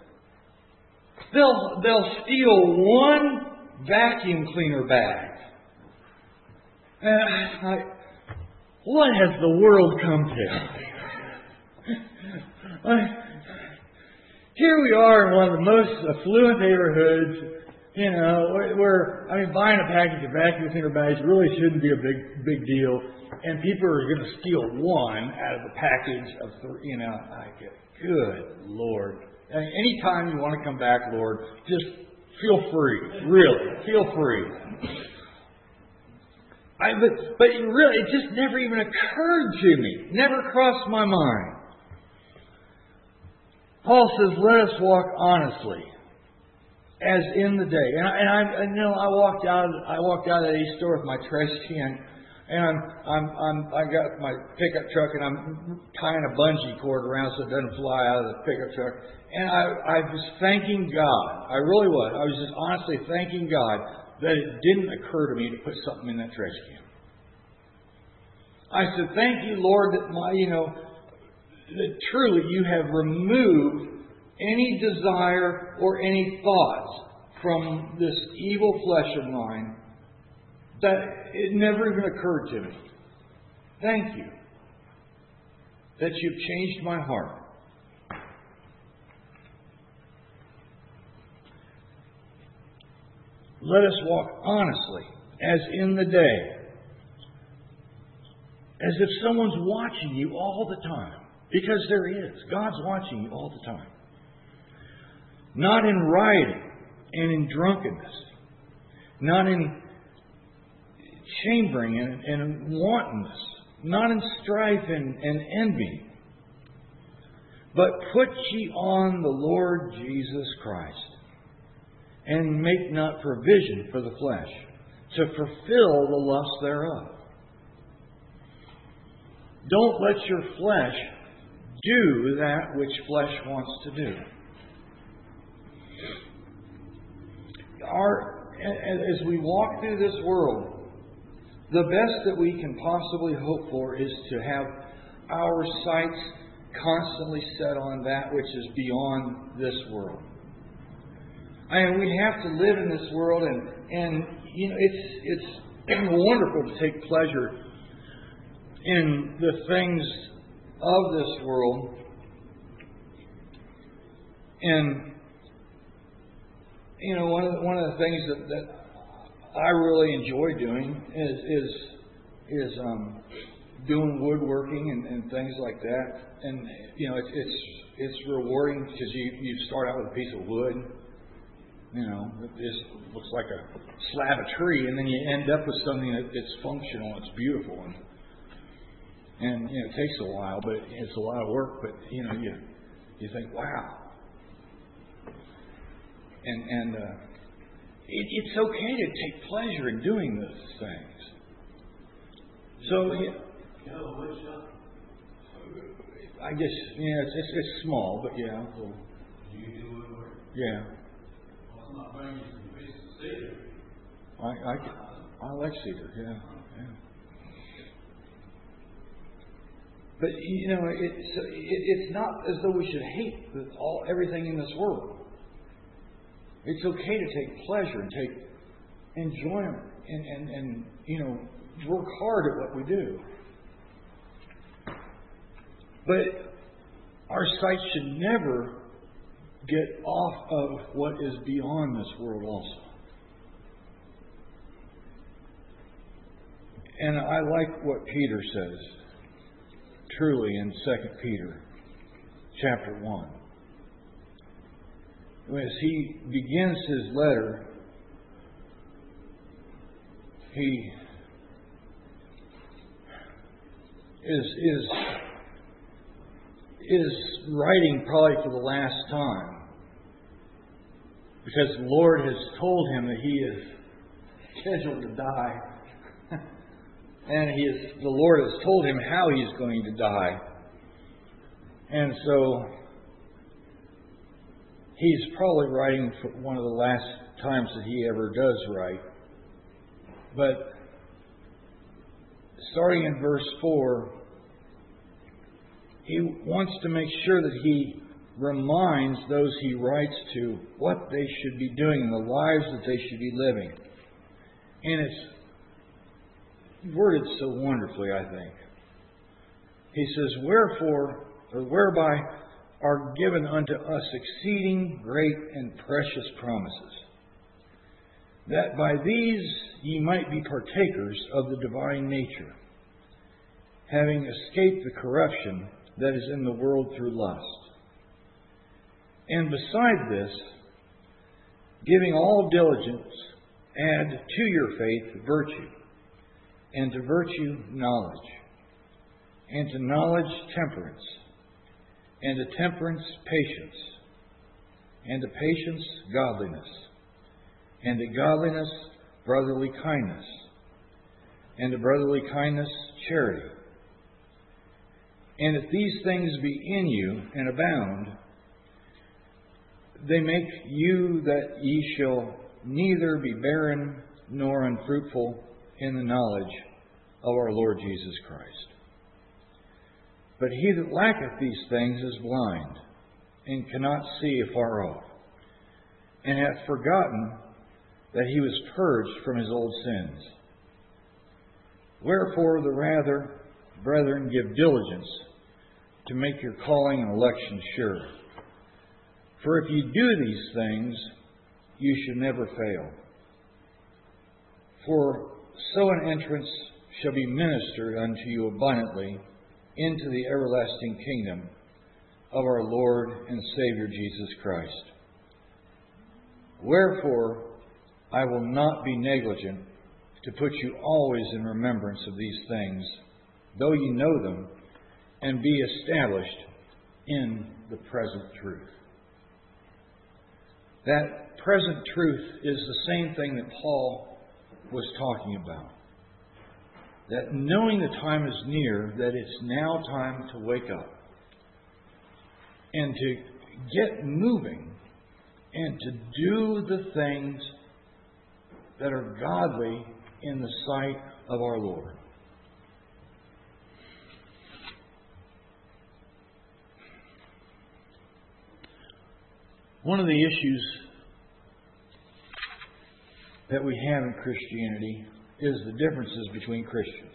They'll steal one vacuum cleaner bag. And what has the world come to? Here we are in one of the most affluent neighborhoods, where buying a package of vacuum cleaner bags really shouldn't be a big deal, and people are going to steal one out of the package of 3. Good Lord, Anytime you want to come back, Lord, just feel free. Really, feel free. But really, it just never even occurred to me. Never crossed my mind. Paul says, let us walk honestly, as in the day. And I walked out of a store with my trash can, and I got my pickup truck, and I'm tying a bungee cord around so it doesn't fly out of the pickup truck. And I was thanking God. I really was. I was just honestly thanking God that it didn't occur to me to put something in that trash can. I said, thank you, Lord, that that truly you have removed any desire or any thoughts from this evil flesh of mine that it never even occurred to me. Thank you that you've changed my heart. Let us walk honestly, as in the day, as if someone's watching you all the time. Because there is. God's watching you all the time. Not in rioting and in drunkenness. Not in chambering and wantonness. Not in strife and envy. But put ye on the Lord Jesus Christ, and make not provision for the flesh, to fulfill the lust thereof. Don't let your flesh do that which flesh wants to do. As we walk through this world, the best that we can possibly hope for is to have our sights constantly set on that which is beyond this world. And we have to live in this world, and it's wonderful to take pleasure in the things of this world. And one of the things that I really enjoy doing is doing woodworking and things like that. And it's rewarding because you start out with a piece of wood. It just looks like a slab of tree, and then you end up with something that's functional, it's beautiful, and it takes a while, but it's a lot of work. But you think, wow, and it's okay to take pleasure in doing those things. So I guess it's small, but yeah. Do you do woodwork? Yeah. I'm not bringing you some pieces of cedar. I like cedar, yeah. But it's not as though we should hate everything in this world. It's okay to take pleasure and take enjoyment and work hard at what we do. But our sight should never get off of what is beyond this world also. And I like what Peter says, truly, in 2 Peter chapter 1. As he begins his letter, he is writing probably for the last time, because the Lord has told him that he is scheduled to die, and the Lord has told him how he's going to die, and so he's probably writing for one of the last times that he ever does write. But starting in verse 4, he wants to make sure that he reminds those he writes to what they should be doing and the lives that they should be living. And it's worded so wonderfully, I think. He says, wherefore, or whereby are given unto us exceeding great and precious promises, that by these ye might be partakers of the divine nature, having escaped the corruption that is in the world through lust. And beside this, giving all diligence, add to your faith virtue, and to virtue knowledge, and to knowledge temperance, and to temperance patience, and to patience godliness, and to godliness brotherly kindness, and to brotherly kindness charity. And if these things be in you and abound, they make you that ye shall neither be barren nor unfruitful in the knowledge of our Lord Jesus Christ. But he that lacketh these things is blind, and cannot see afar off, and hath forgotten that he was purged from his old sins. Wherefore the rather, brethren, give diligence to make your calling and election sure. For if you do these things, you should never fail. For so an entrance shall be ministered unto you abundantly into the everlasting kingdom of our Lord and Savior Jesus Christ. Wherefore I will not be negligent to put you always in remembrance of these things, though you know them, and be established in the present truth. That present truth is the same thing that Paul was talking about. That knowing the time is near, that it's now time to wake up and to get moving and to do the things that are godly in the sight of our Lord. One of the issues that we have in Christianity is the differences between Christians.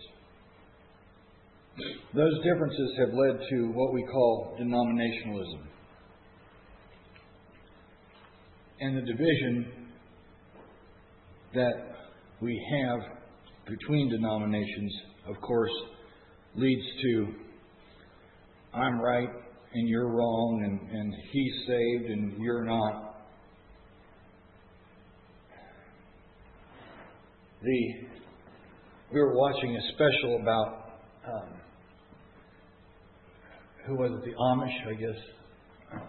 Those differences have led to what we call denominationalism. And the division that we have between denominations, of course, leads to I'm right and you're wrong, and he's saved and you're not. We were watching a special about who was it? The Amish, I guess.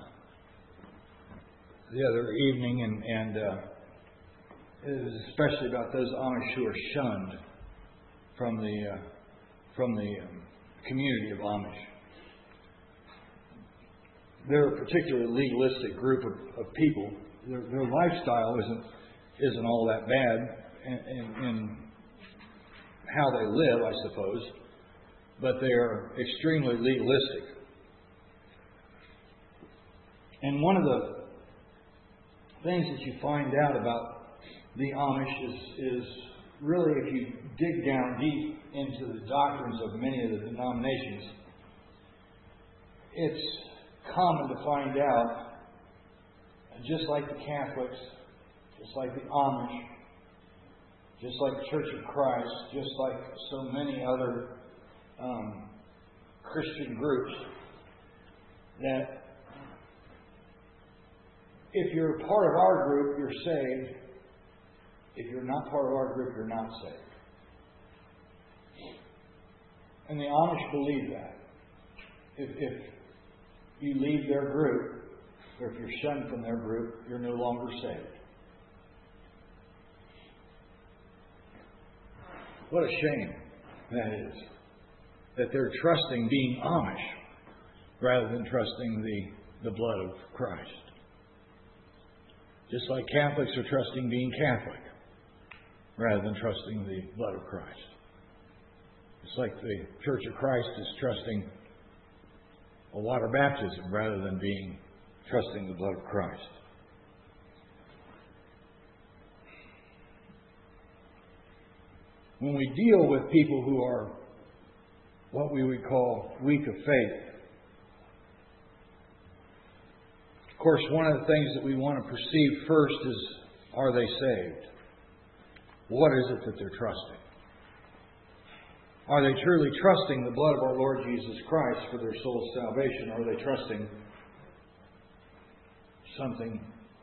The other evening, and it was especially about those Amish who are shunned from the community of Amish. They're a particularly legalistic group of people. Their lifestyle isn't all that bad in how they live, I suppose, but they are extremely legalistic. And one of the things that you find out about the Amish is really, if you dig down deep into the doctrines of many of the denominations, it's common to find out, just like the Catholics, just like the Amish, just like the Church of Christ, just like so many other Christian groups, that if you're a part of our group, you're saved. If you're not part of our group, you're not saved. And the Amish believe that. If you leave their group, or if you're shunned from their group, you're no longer saved. What a shame that is. That they're trusting being Amish rather than trusting the blood of Christ. Just like Catholics are trusting being Catholic rather than trusting the blood of Christ. It's like the Church of Christ is trusting a water baptism rather than trusting the blood of Christ. When we deal with people who are what we would call weak of faith, of course, one of the things that we want to perceive first is, are they saved? What is it that they're trusting? Are they truly trusting the blood of our Lord Jesus Christ for their soul's salvation? Or are they trusting something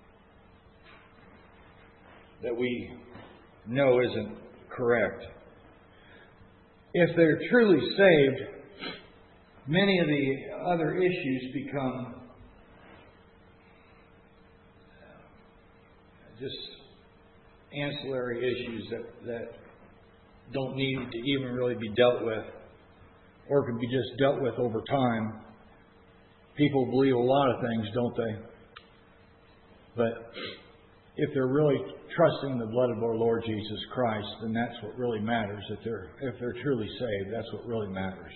that we know isn't correct. If they're truly saved, many of the other issues become just ancillary issues that don't need to even really be dealt with, or can be just dealt with over time. People believe a lot of things, don't they? But if they're really trusting the blood of our Lord Jesus Christ, then that's what really matters. If they're truly saved, that's what really matters.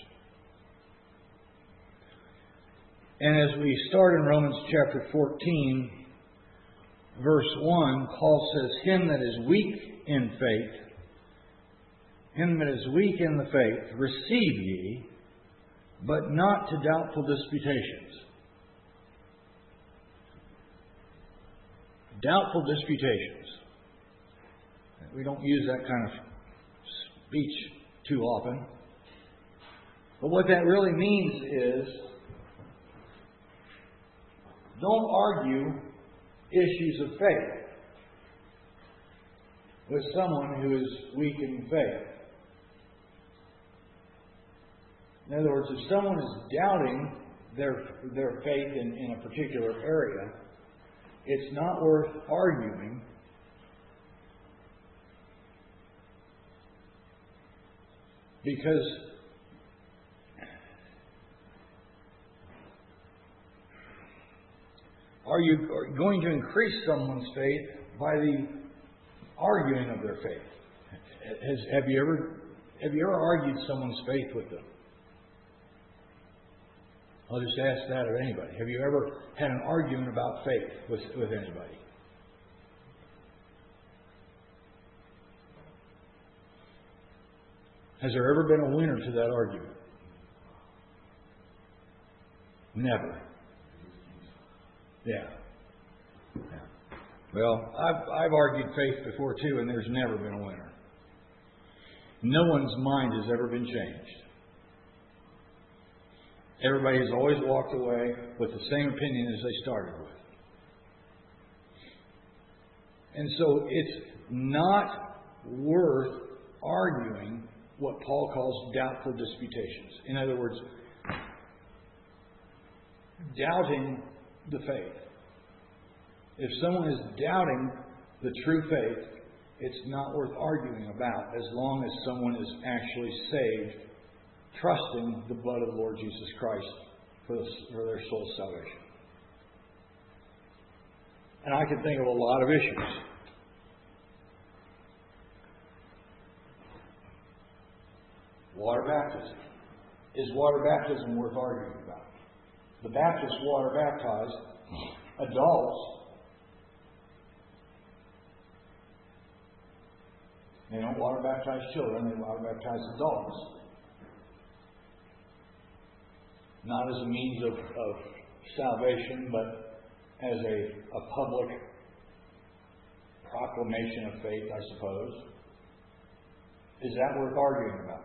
And as we start in Romans chapter 14, verse 1, Paul says, Him that is weak in the faith, receive ye, but not to doubtful disputations. Doubtful disputations. We don't use that kind of speech too often. But what that really means is, don't argue issues of faith with someone who is weak in faith. In other words, if someone is doubting their faith in a particular area, it's not worth arguing, because are you going to increase someone's faith by the arguing of their faith? Have you ever argued someone's faith with them? I'll just ask that of anybody. Have you ever had an argument about faith with anybody? Has there ever been a winner to that argument? Never. Yeah. Well, I've argued faith before too, and there's never been a winner. No one's mind has ever been changed. Everybody has always walked away with the same opinion as they started with. And so it's not worth arguing what Paul calls doubtful disputations. In other words, doubting the faith. If someone is doubting the true faith, it's not worth arguing about, as long as someone is actually saved, trusting the blood of the Lord Jesus Christ for their soul's salvation. And I can think of a lot of issues. Water baptism. Is water baptism worth arguing about? The Baptists water baptize adults. They don't water baptize children, they water baptize adults. Not as a means of salvation, but as a public proclamation of faith, I suppose. Is that worth arguing about?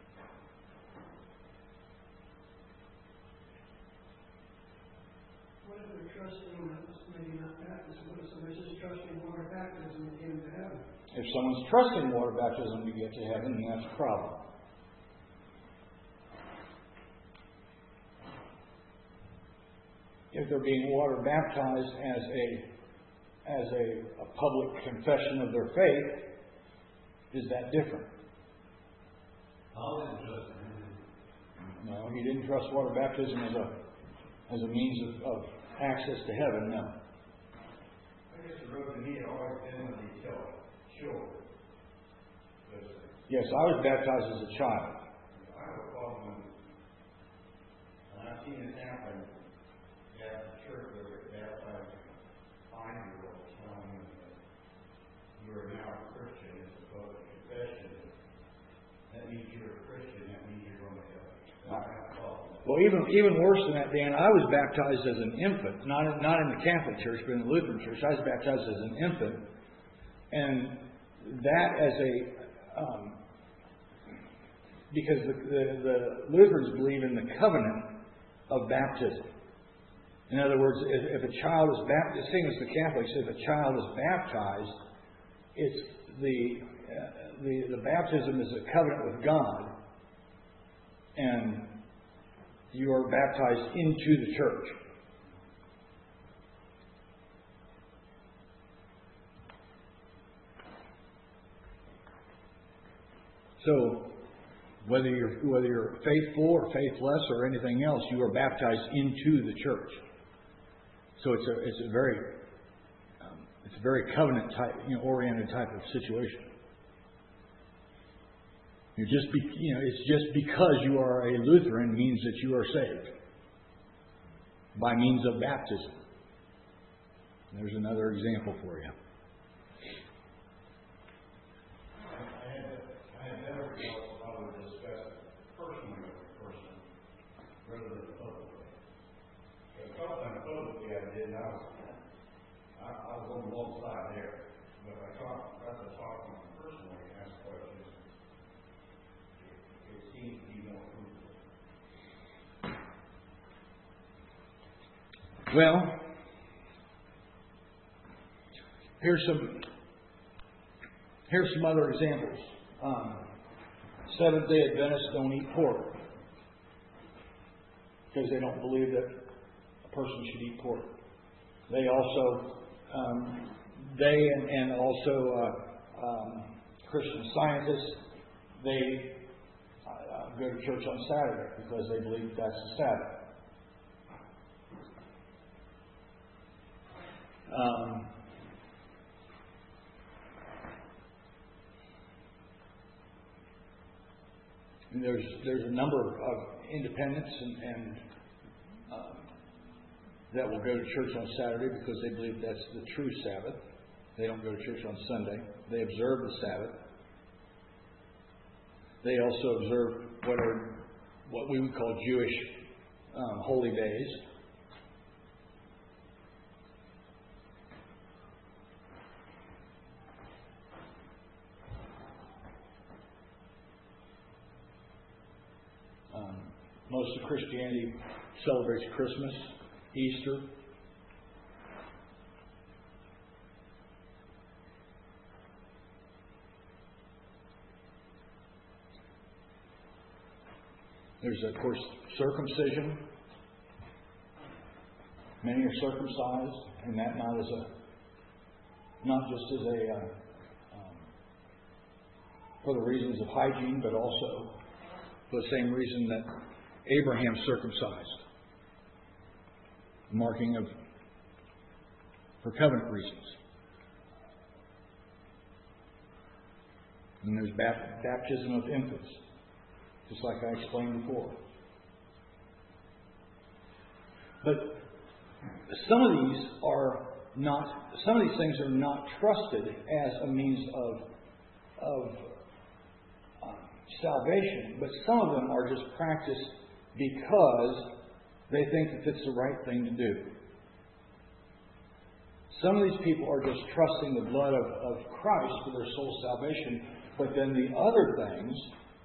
What if they're trusting, maybe not baptism, what if somebody's just trusting water baptism to get into heaven? If someone's trusting water baptism to get to heaven, then that's a problem. If they're being water baptized as a public confession of their faith, is that different? No, he didn't trust water baptism as a means of access to heaven. No. I guess the road to me had always been when he tell sure. Yes, I was baptized as a child. I have a problem when I've seen it happen. At the church where they baptize 5-year-olds, telling them that you are now a Christian as a public confession. That means you're a Christian. That means you're going to heaven. Well, even worse than that, Dan, I was baptized as an infant, not in the Catholic Church, but in the Lutheran Church. I was baptized as an infant, and that as because the Lutherans believe in the covenant of baptism. In other words, if a child is baptized, same as the Catholics, if a child is baptized, it's the baptism is a covenant with God, and you are baptized into the church. So, whether you're faithful or faithless or anything else, you are baptized into the church. So it's a very covenant type, oriented type of situation. It's just because you are a Lutheran means that you are saved by means of baptism. There's another example for you. I had never felt I would discuss personally with a person rather than publicly. If something publicly I did, I was on both sides there. But I got to talk to them personally and ask questions. It seems to be more fruitful. Well, here's some other examples. Seventh-day Adventists don't eat pork because they don't believe that a person should eat pork. They also, and also Christian Scientists, they go to church on Saturday because they believe that's the Sabbath. And there's a number of independents and that will go to church on Saturday because they believe that's the true Sabbath. They don't go to church on Sunday. They observe the Sabbath. They also observe what we would call Jewish holy days. Most of Christianity celebrates Christmas, Easter. There's, of course, circumcision. Many are circumcised, and that not just as for the reasons of hygiene, but also for the same reason that Abraham circumcised, marking for covenant reasons. And there's baptism of infants, just like I explained before. But some of these things are not trusted as a means of salvation, but some of them are just practiced because they think that it's the right thing to do. Some of these people are just trusting the blood of Christ for their soul salvation, but then the other things,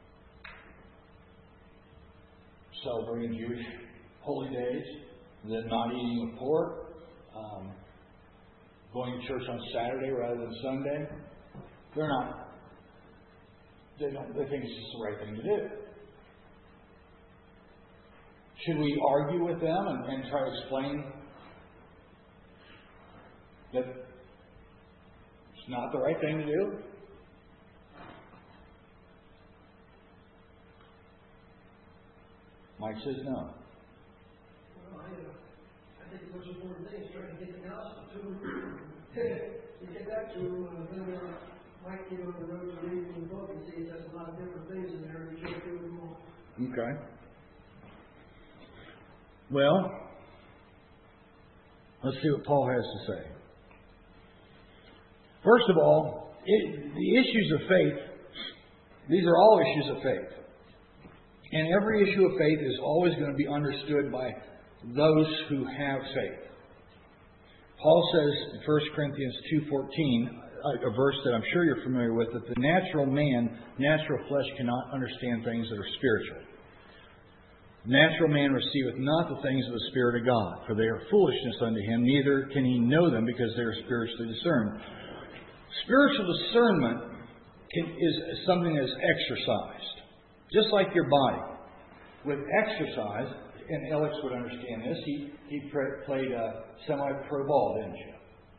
celebrating Jewish holy days, the not eating of pork, going to church on Saturday rather than Sunday, they think it's just the right thing to do. Should we argue with them and try to explain that it's not the right thing to do? Mike says no. Well, I think the most important thing is trying to get the gospel to them. You get that to them, then they might get on the road to reading the book and see there's a lot of different things in there, and you can't do them all. Okay. Well, let's see what Paul has to say. First of all, the issues of faith, these are all issues of faith. And every issue of faith is always going to be understood by those who have faith. Paul says in 1 Corinthians 2:14, a verse that I'm sure you're familiar with, that the natural man, natural flesh, cannot understand things that are spiritual. Natural man receiveth not the things of the Spirit of God, for they are foolishness unto him, neither can he know them, because they are spiritually discerned. Spiritual discernment is something that is exercised, just like your body. With exercise, and Alex would understand this, he played semi-pro ball, didn't you?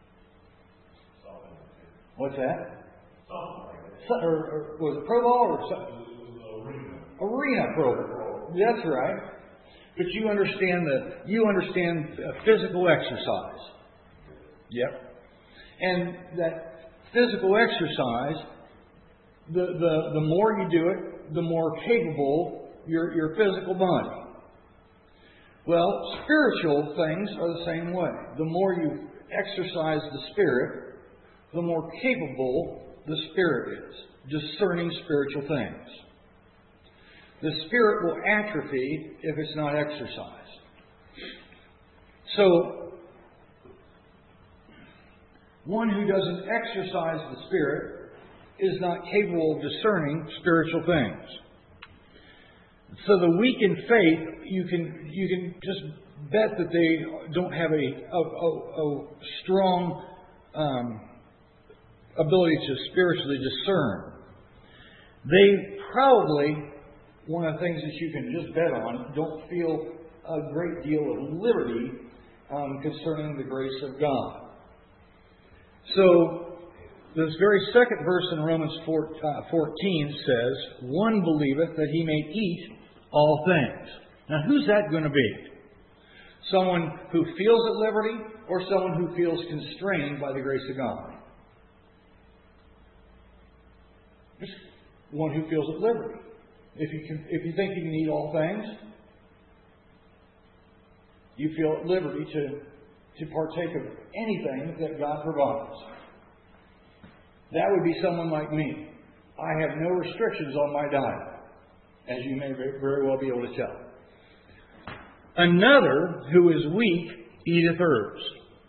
What's that? Or was it pro ball or something? Arena pro ball. That's right. But you understand physical exercise. Yep. And that physical exercise, the more you do it, the more capable your physical body. Well, spiritual things are the same way. The more you exercise the Spirit, the more capable the Spirit is, discerning spiritual things. The Spirit will atrophy if it's not exercised. So, one who doesn't exercise the Spirit is not capable of discerning spiritual things. So the weak in faith, you can just bet that they don't have a strong ability to spiritually discern. They probably, one of the things that you can just bet on, don't feel a great deal of liberty concerning the grace of God. So, this very second verse in Romans 14 says, one believeth that he may eat all things. Now, who's that going to be? Someone who feels at liberty, or someone who feels constrained by the grace of God? Just one who feels at liberty. If you think you can eat all things, you feel at liberty to partake of anything that God provides. That would be someone like me. I have no restrictions on my diet, as you may very well be able to tell. Another who is weak eateth herbs.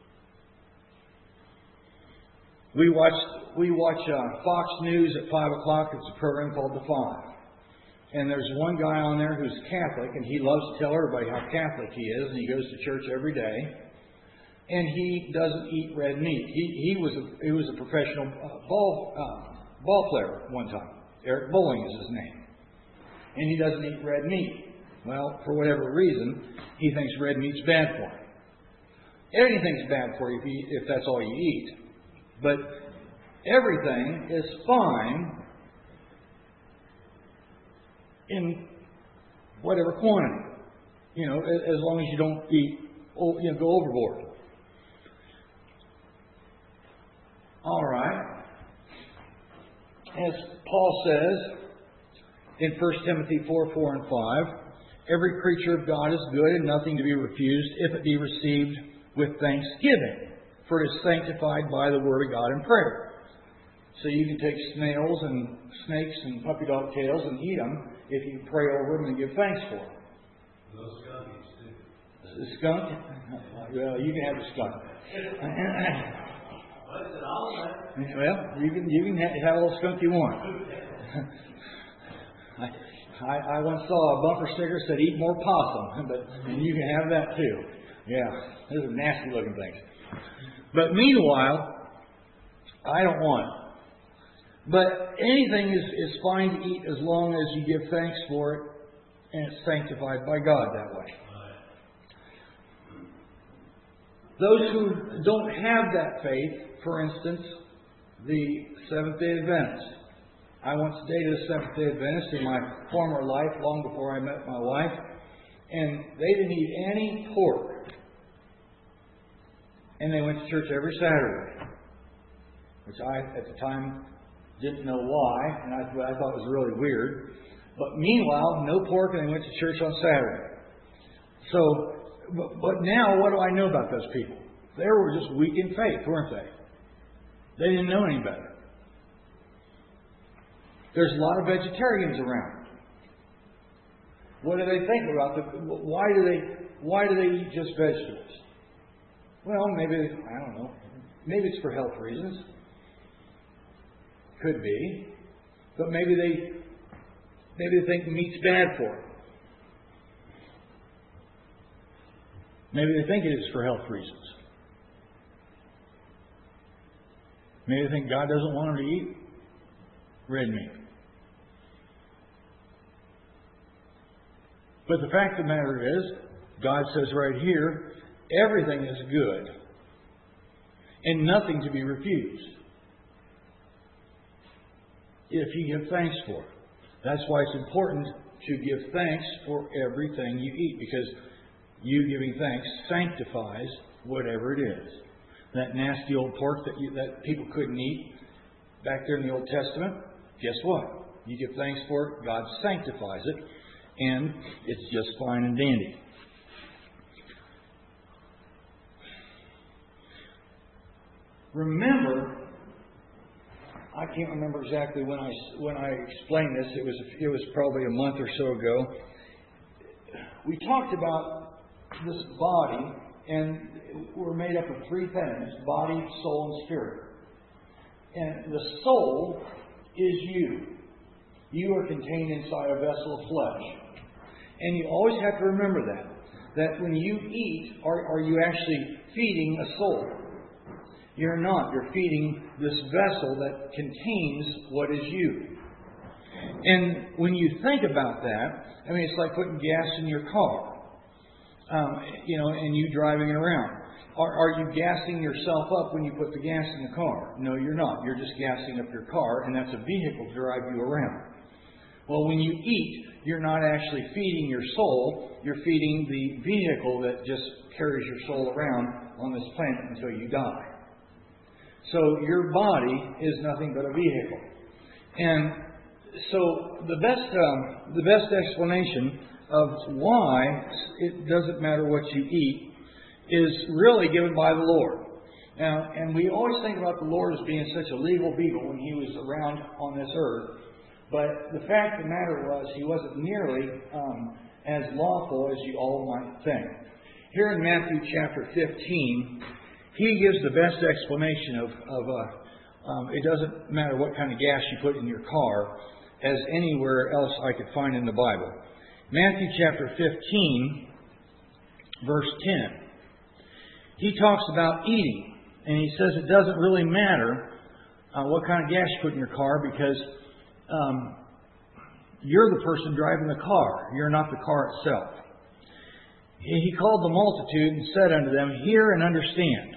We watch Fox News at 5 o'clock. It's a program called The Five. And there's one guy on there who's Catholic, and he loves to tell everybody how Catholic he is, and he goes to church every day. And he doesn't eat red meat. He was a professional ball player one time. Eric Bowling is his name. And he doesn't eat red meat. Well, for whatever reason, he thinks red meat's bad for him. Anything's bad for you if that's all you eat. But everything is fine in whatever quantity. As long as you don't go overboard. All right. As Paul says in 1 Timothy 4:4 and 5, every creature of God is good and nothing to be refused if it be received with thanksgiving, for it is sanctified by the word of God and prayer. So you can take snails and snakes and puppy dog tails and eat them if you pray over them and give thanks for them. Those skunkies too. The skunk? Well, you can have the skunk. Well, you can have all the skunk you want. I once saw a bumper sticker that said "Eat more possum," and you can have that too. Yeah, those are nasty looking things. But meanwhile, I don't want it. But anything is fine to eat as long as you give thanks for it, and it's sanctified by God that way. Those who don't have that faith, for instance, the Seventh-day Adventists. I once dated a Seventh-day Adventist in my former life, long before I met my wife, and they didn't eat any pork. And they went to church every Saturday, which I, at the time, didn't know why, and I thought was really weird. But meanwhile, no pork, and they went to church on Saturday. So, but now, what do I know about those people? They were just weak in faith, weren't they? They didn't know any better. There's a lot of vegetarians around. What do they think about why do they eat just vegetables? Well, maybe, I don't know. Maybe it's for health reasons. Could be. But maybe they think meat's bad for them. Maybe they think it is for health reasons. Maybe they think God doesn't want them to eat red meat. But the fact of the matter is, God says right here, everything is good and nothing to be refused if you give thanks for it. That's why it's important to give thanks for everything you eat, because you giving thanks sanctifies whatever it is. That nasty old pork that people couldn't eat back there in the Old Testament, guess what? You give thanks for it, God sanctifies it, and it's just fine and dandy. Remember, I can't remember exactly when I explained this. It was probably a month or so ago. We talked about this body, and we're made up of three things: body, soul, and spirit. And the soul is you. You are contained inside a vessel of flesh. And you always have to remember that when you eat, are you actually feeding a soul? You're not. You're feeding this vessel that contains what is you. And when you think about that, I mean, it's like putting gas in your car, and you driving it around. Are you gassing yourself up when you put the gas in the car? No, you're not. You're just gassing up your car, and that's a vehicle to drive you around. Well, when you eat, you're not actually feeding your soul. You're feeding the vehicle that just carries your soul around on this planet until you die. So your body is nothing but a vehicle. And so the best explanation of why it doesn't matter what you eat is really given by the Lord. Now, and we always think about the Lord as being such a legal beagle when He was around on this earth. But the fact of the matter was, He wasn't nearly as lawful as you all might think. Here in Matthew chapter 15, He gives the best explanation of it doesn't matter what kind of gas you put in your car, as anywhere else I could find in the Bible. Matthew chapter 15, verse 10. He talks about eating, and he says it doesn't really matter what kind of gas you put in your car, because you're the person driving the car. You're not the car itself. He called the multitude and said unto them, Hear and understand.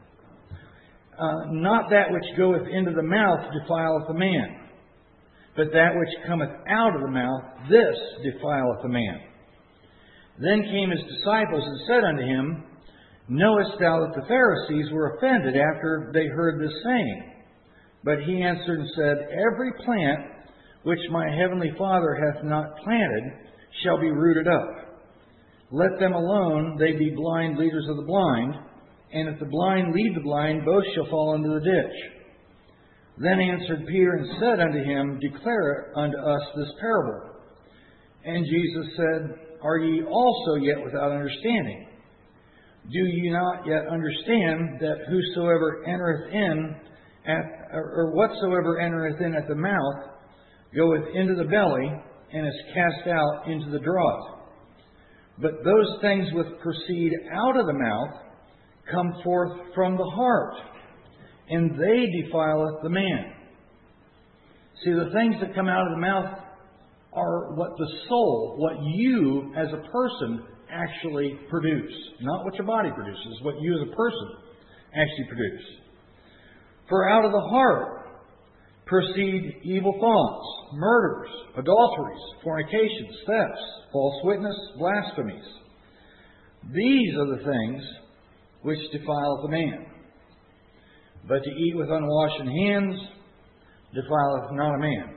Not that which goeth into the mouth defileth a man, but that which cometh out of the mouth, this defileth a man. Then came His disciples and said unto Him, Knowest thou that the Pharisees were offended after they heard this saying? But He answered and said, Every plant which my heavenly Father hath not planted shall be rooted up. Let them alone, they be blind leaders of the blind, and if the blind lead the blind, both shall fall into the ditch. Then answered Peter and said unto him, Declare unto us this parable. And Jesus said, Are ye also yet without understanding? Do ye not yet understand that whosoever entereth in or whatsoever entereth in at the mouth goeth into the belly, and is cast out into the draught? But those things which proceed out of the mouth come forth from the heart, and they defileth the man. See, the things that come out of the mouth are what the soul, what you as a person actually produce. Not what your body produces, what you as a person actually produce. For out of the heart proceed evil thoughts, murders, adulteries, fornications, thefts, false witness, blasphemies. These are the things which defileth the man. But to eat with unwashen hands defileth not a man.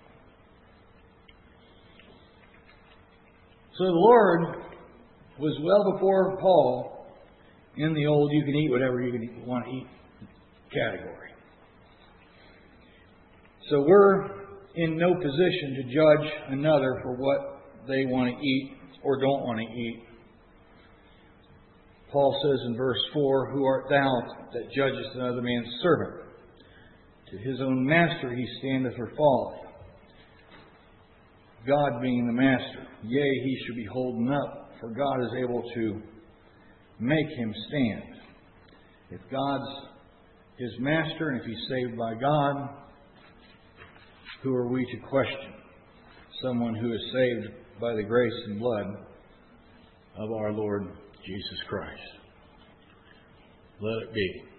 So the Lord was well before Paul in the old you can eat whatever you want to eat category. So we're in no position to judge another for what they want to eat or don't want to eat. Paul says in verse 4, Who art thou that judgest another man's servant? To his own master he standeth or falleth. God being the master. Yea, he should be holden up, for God is able to make him stand. If God's his master and if he's saved by God, who are we to question someone who is saved by the grace and blood of our Lord Jesus Christ? Let it be.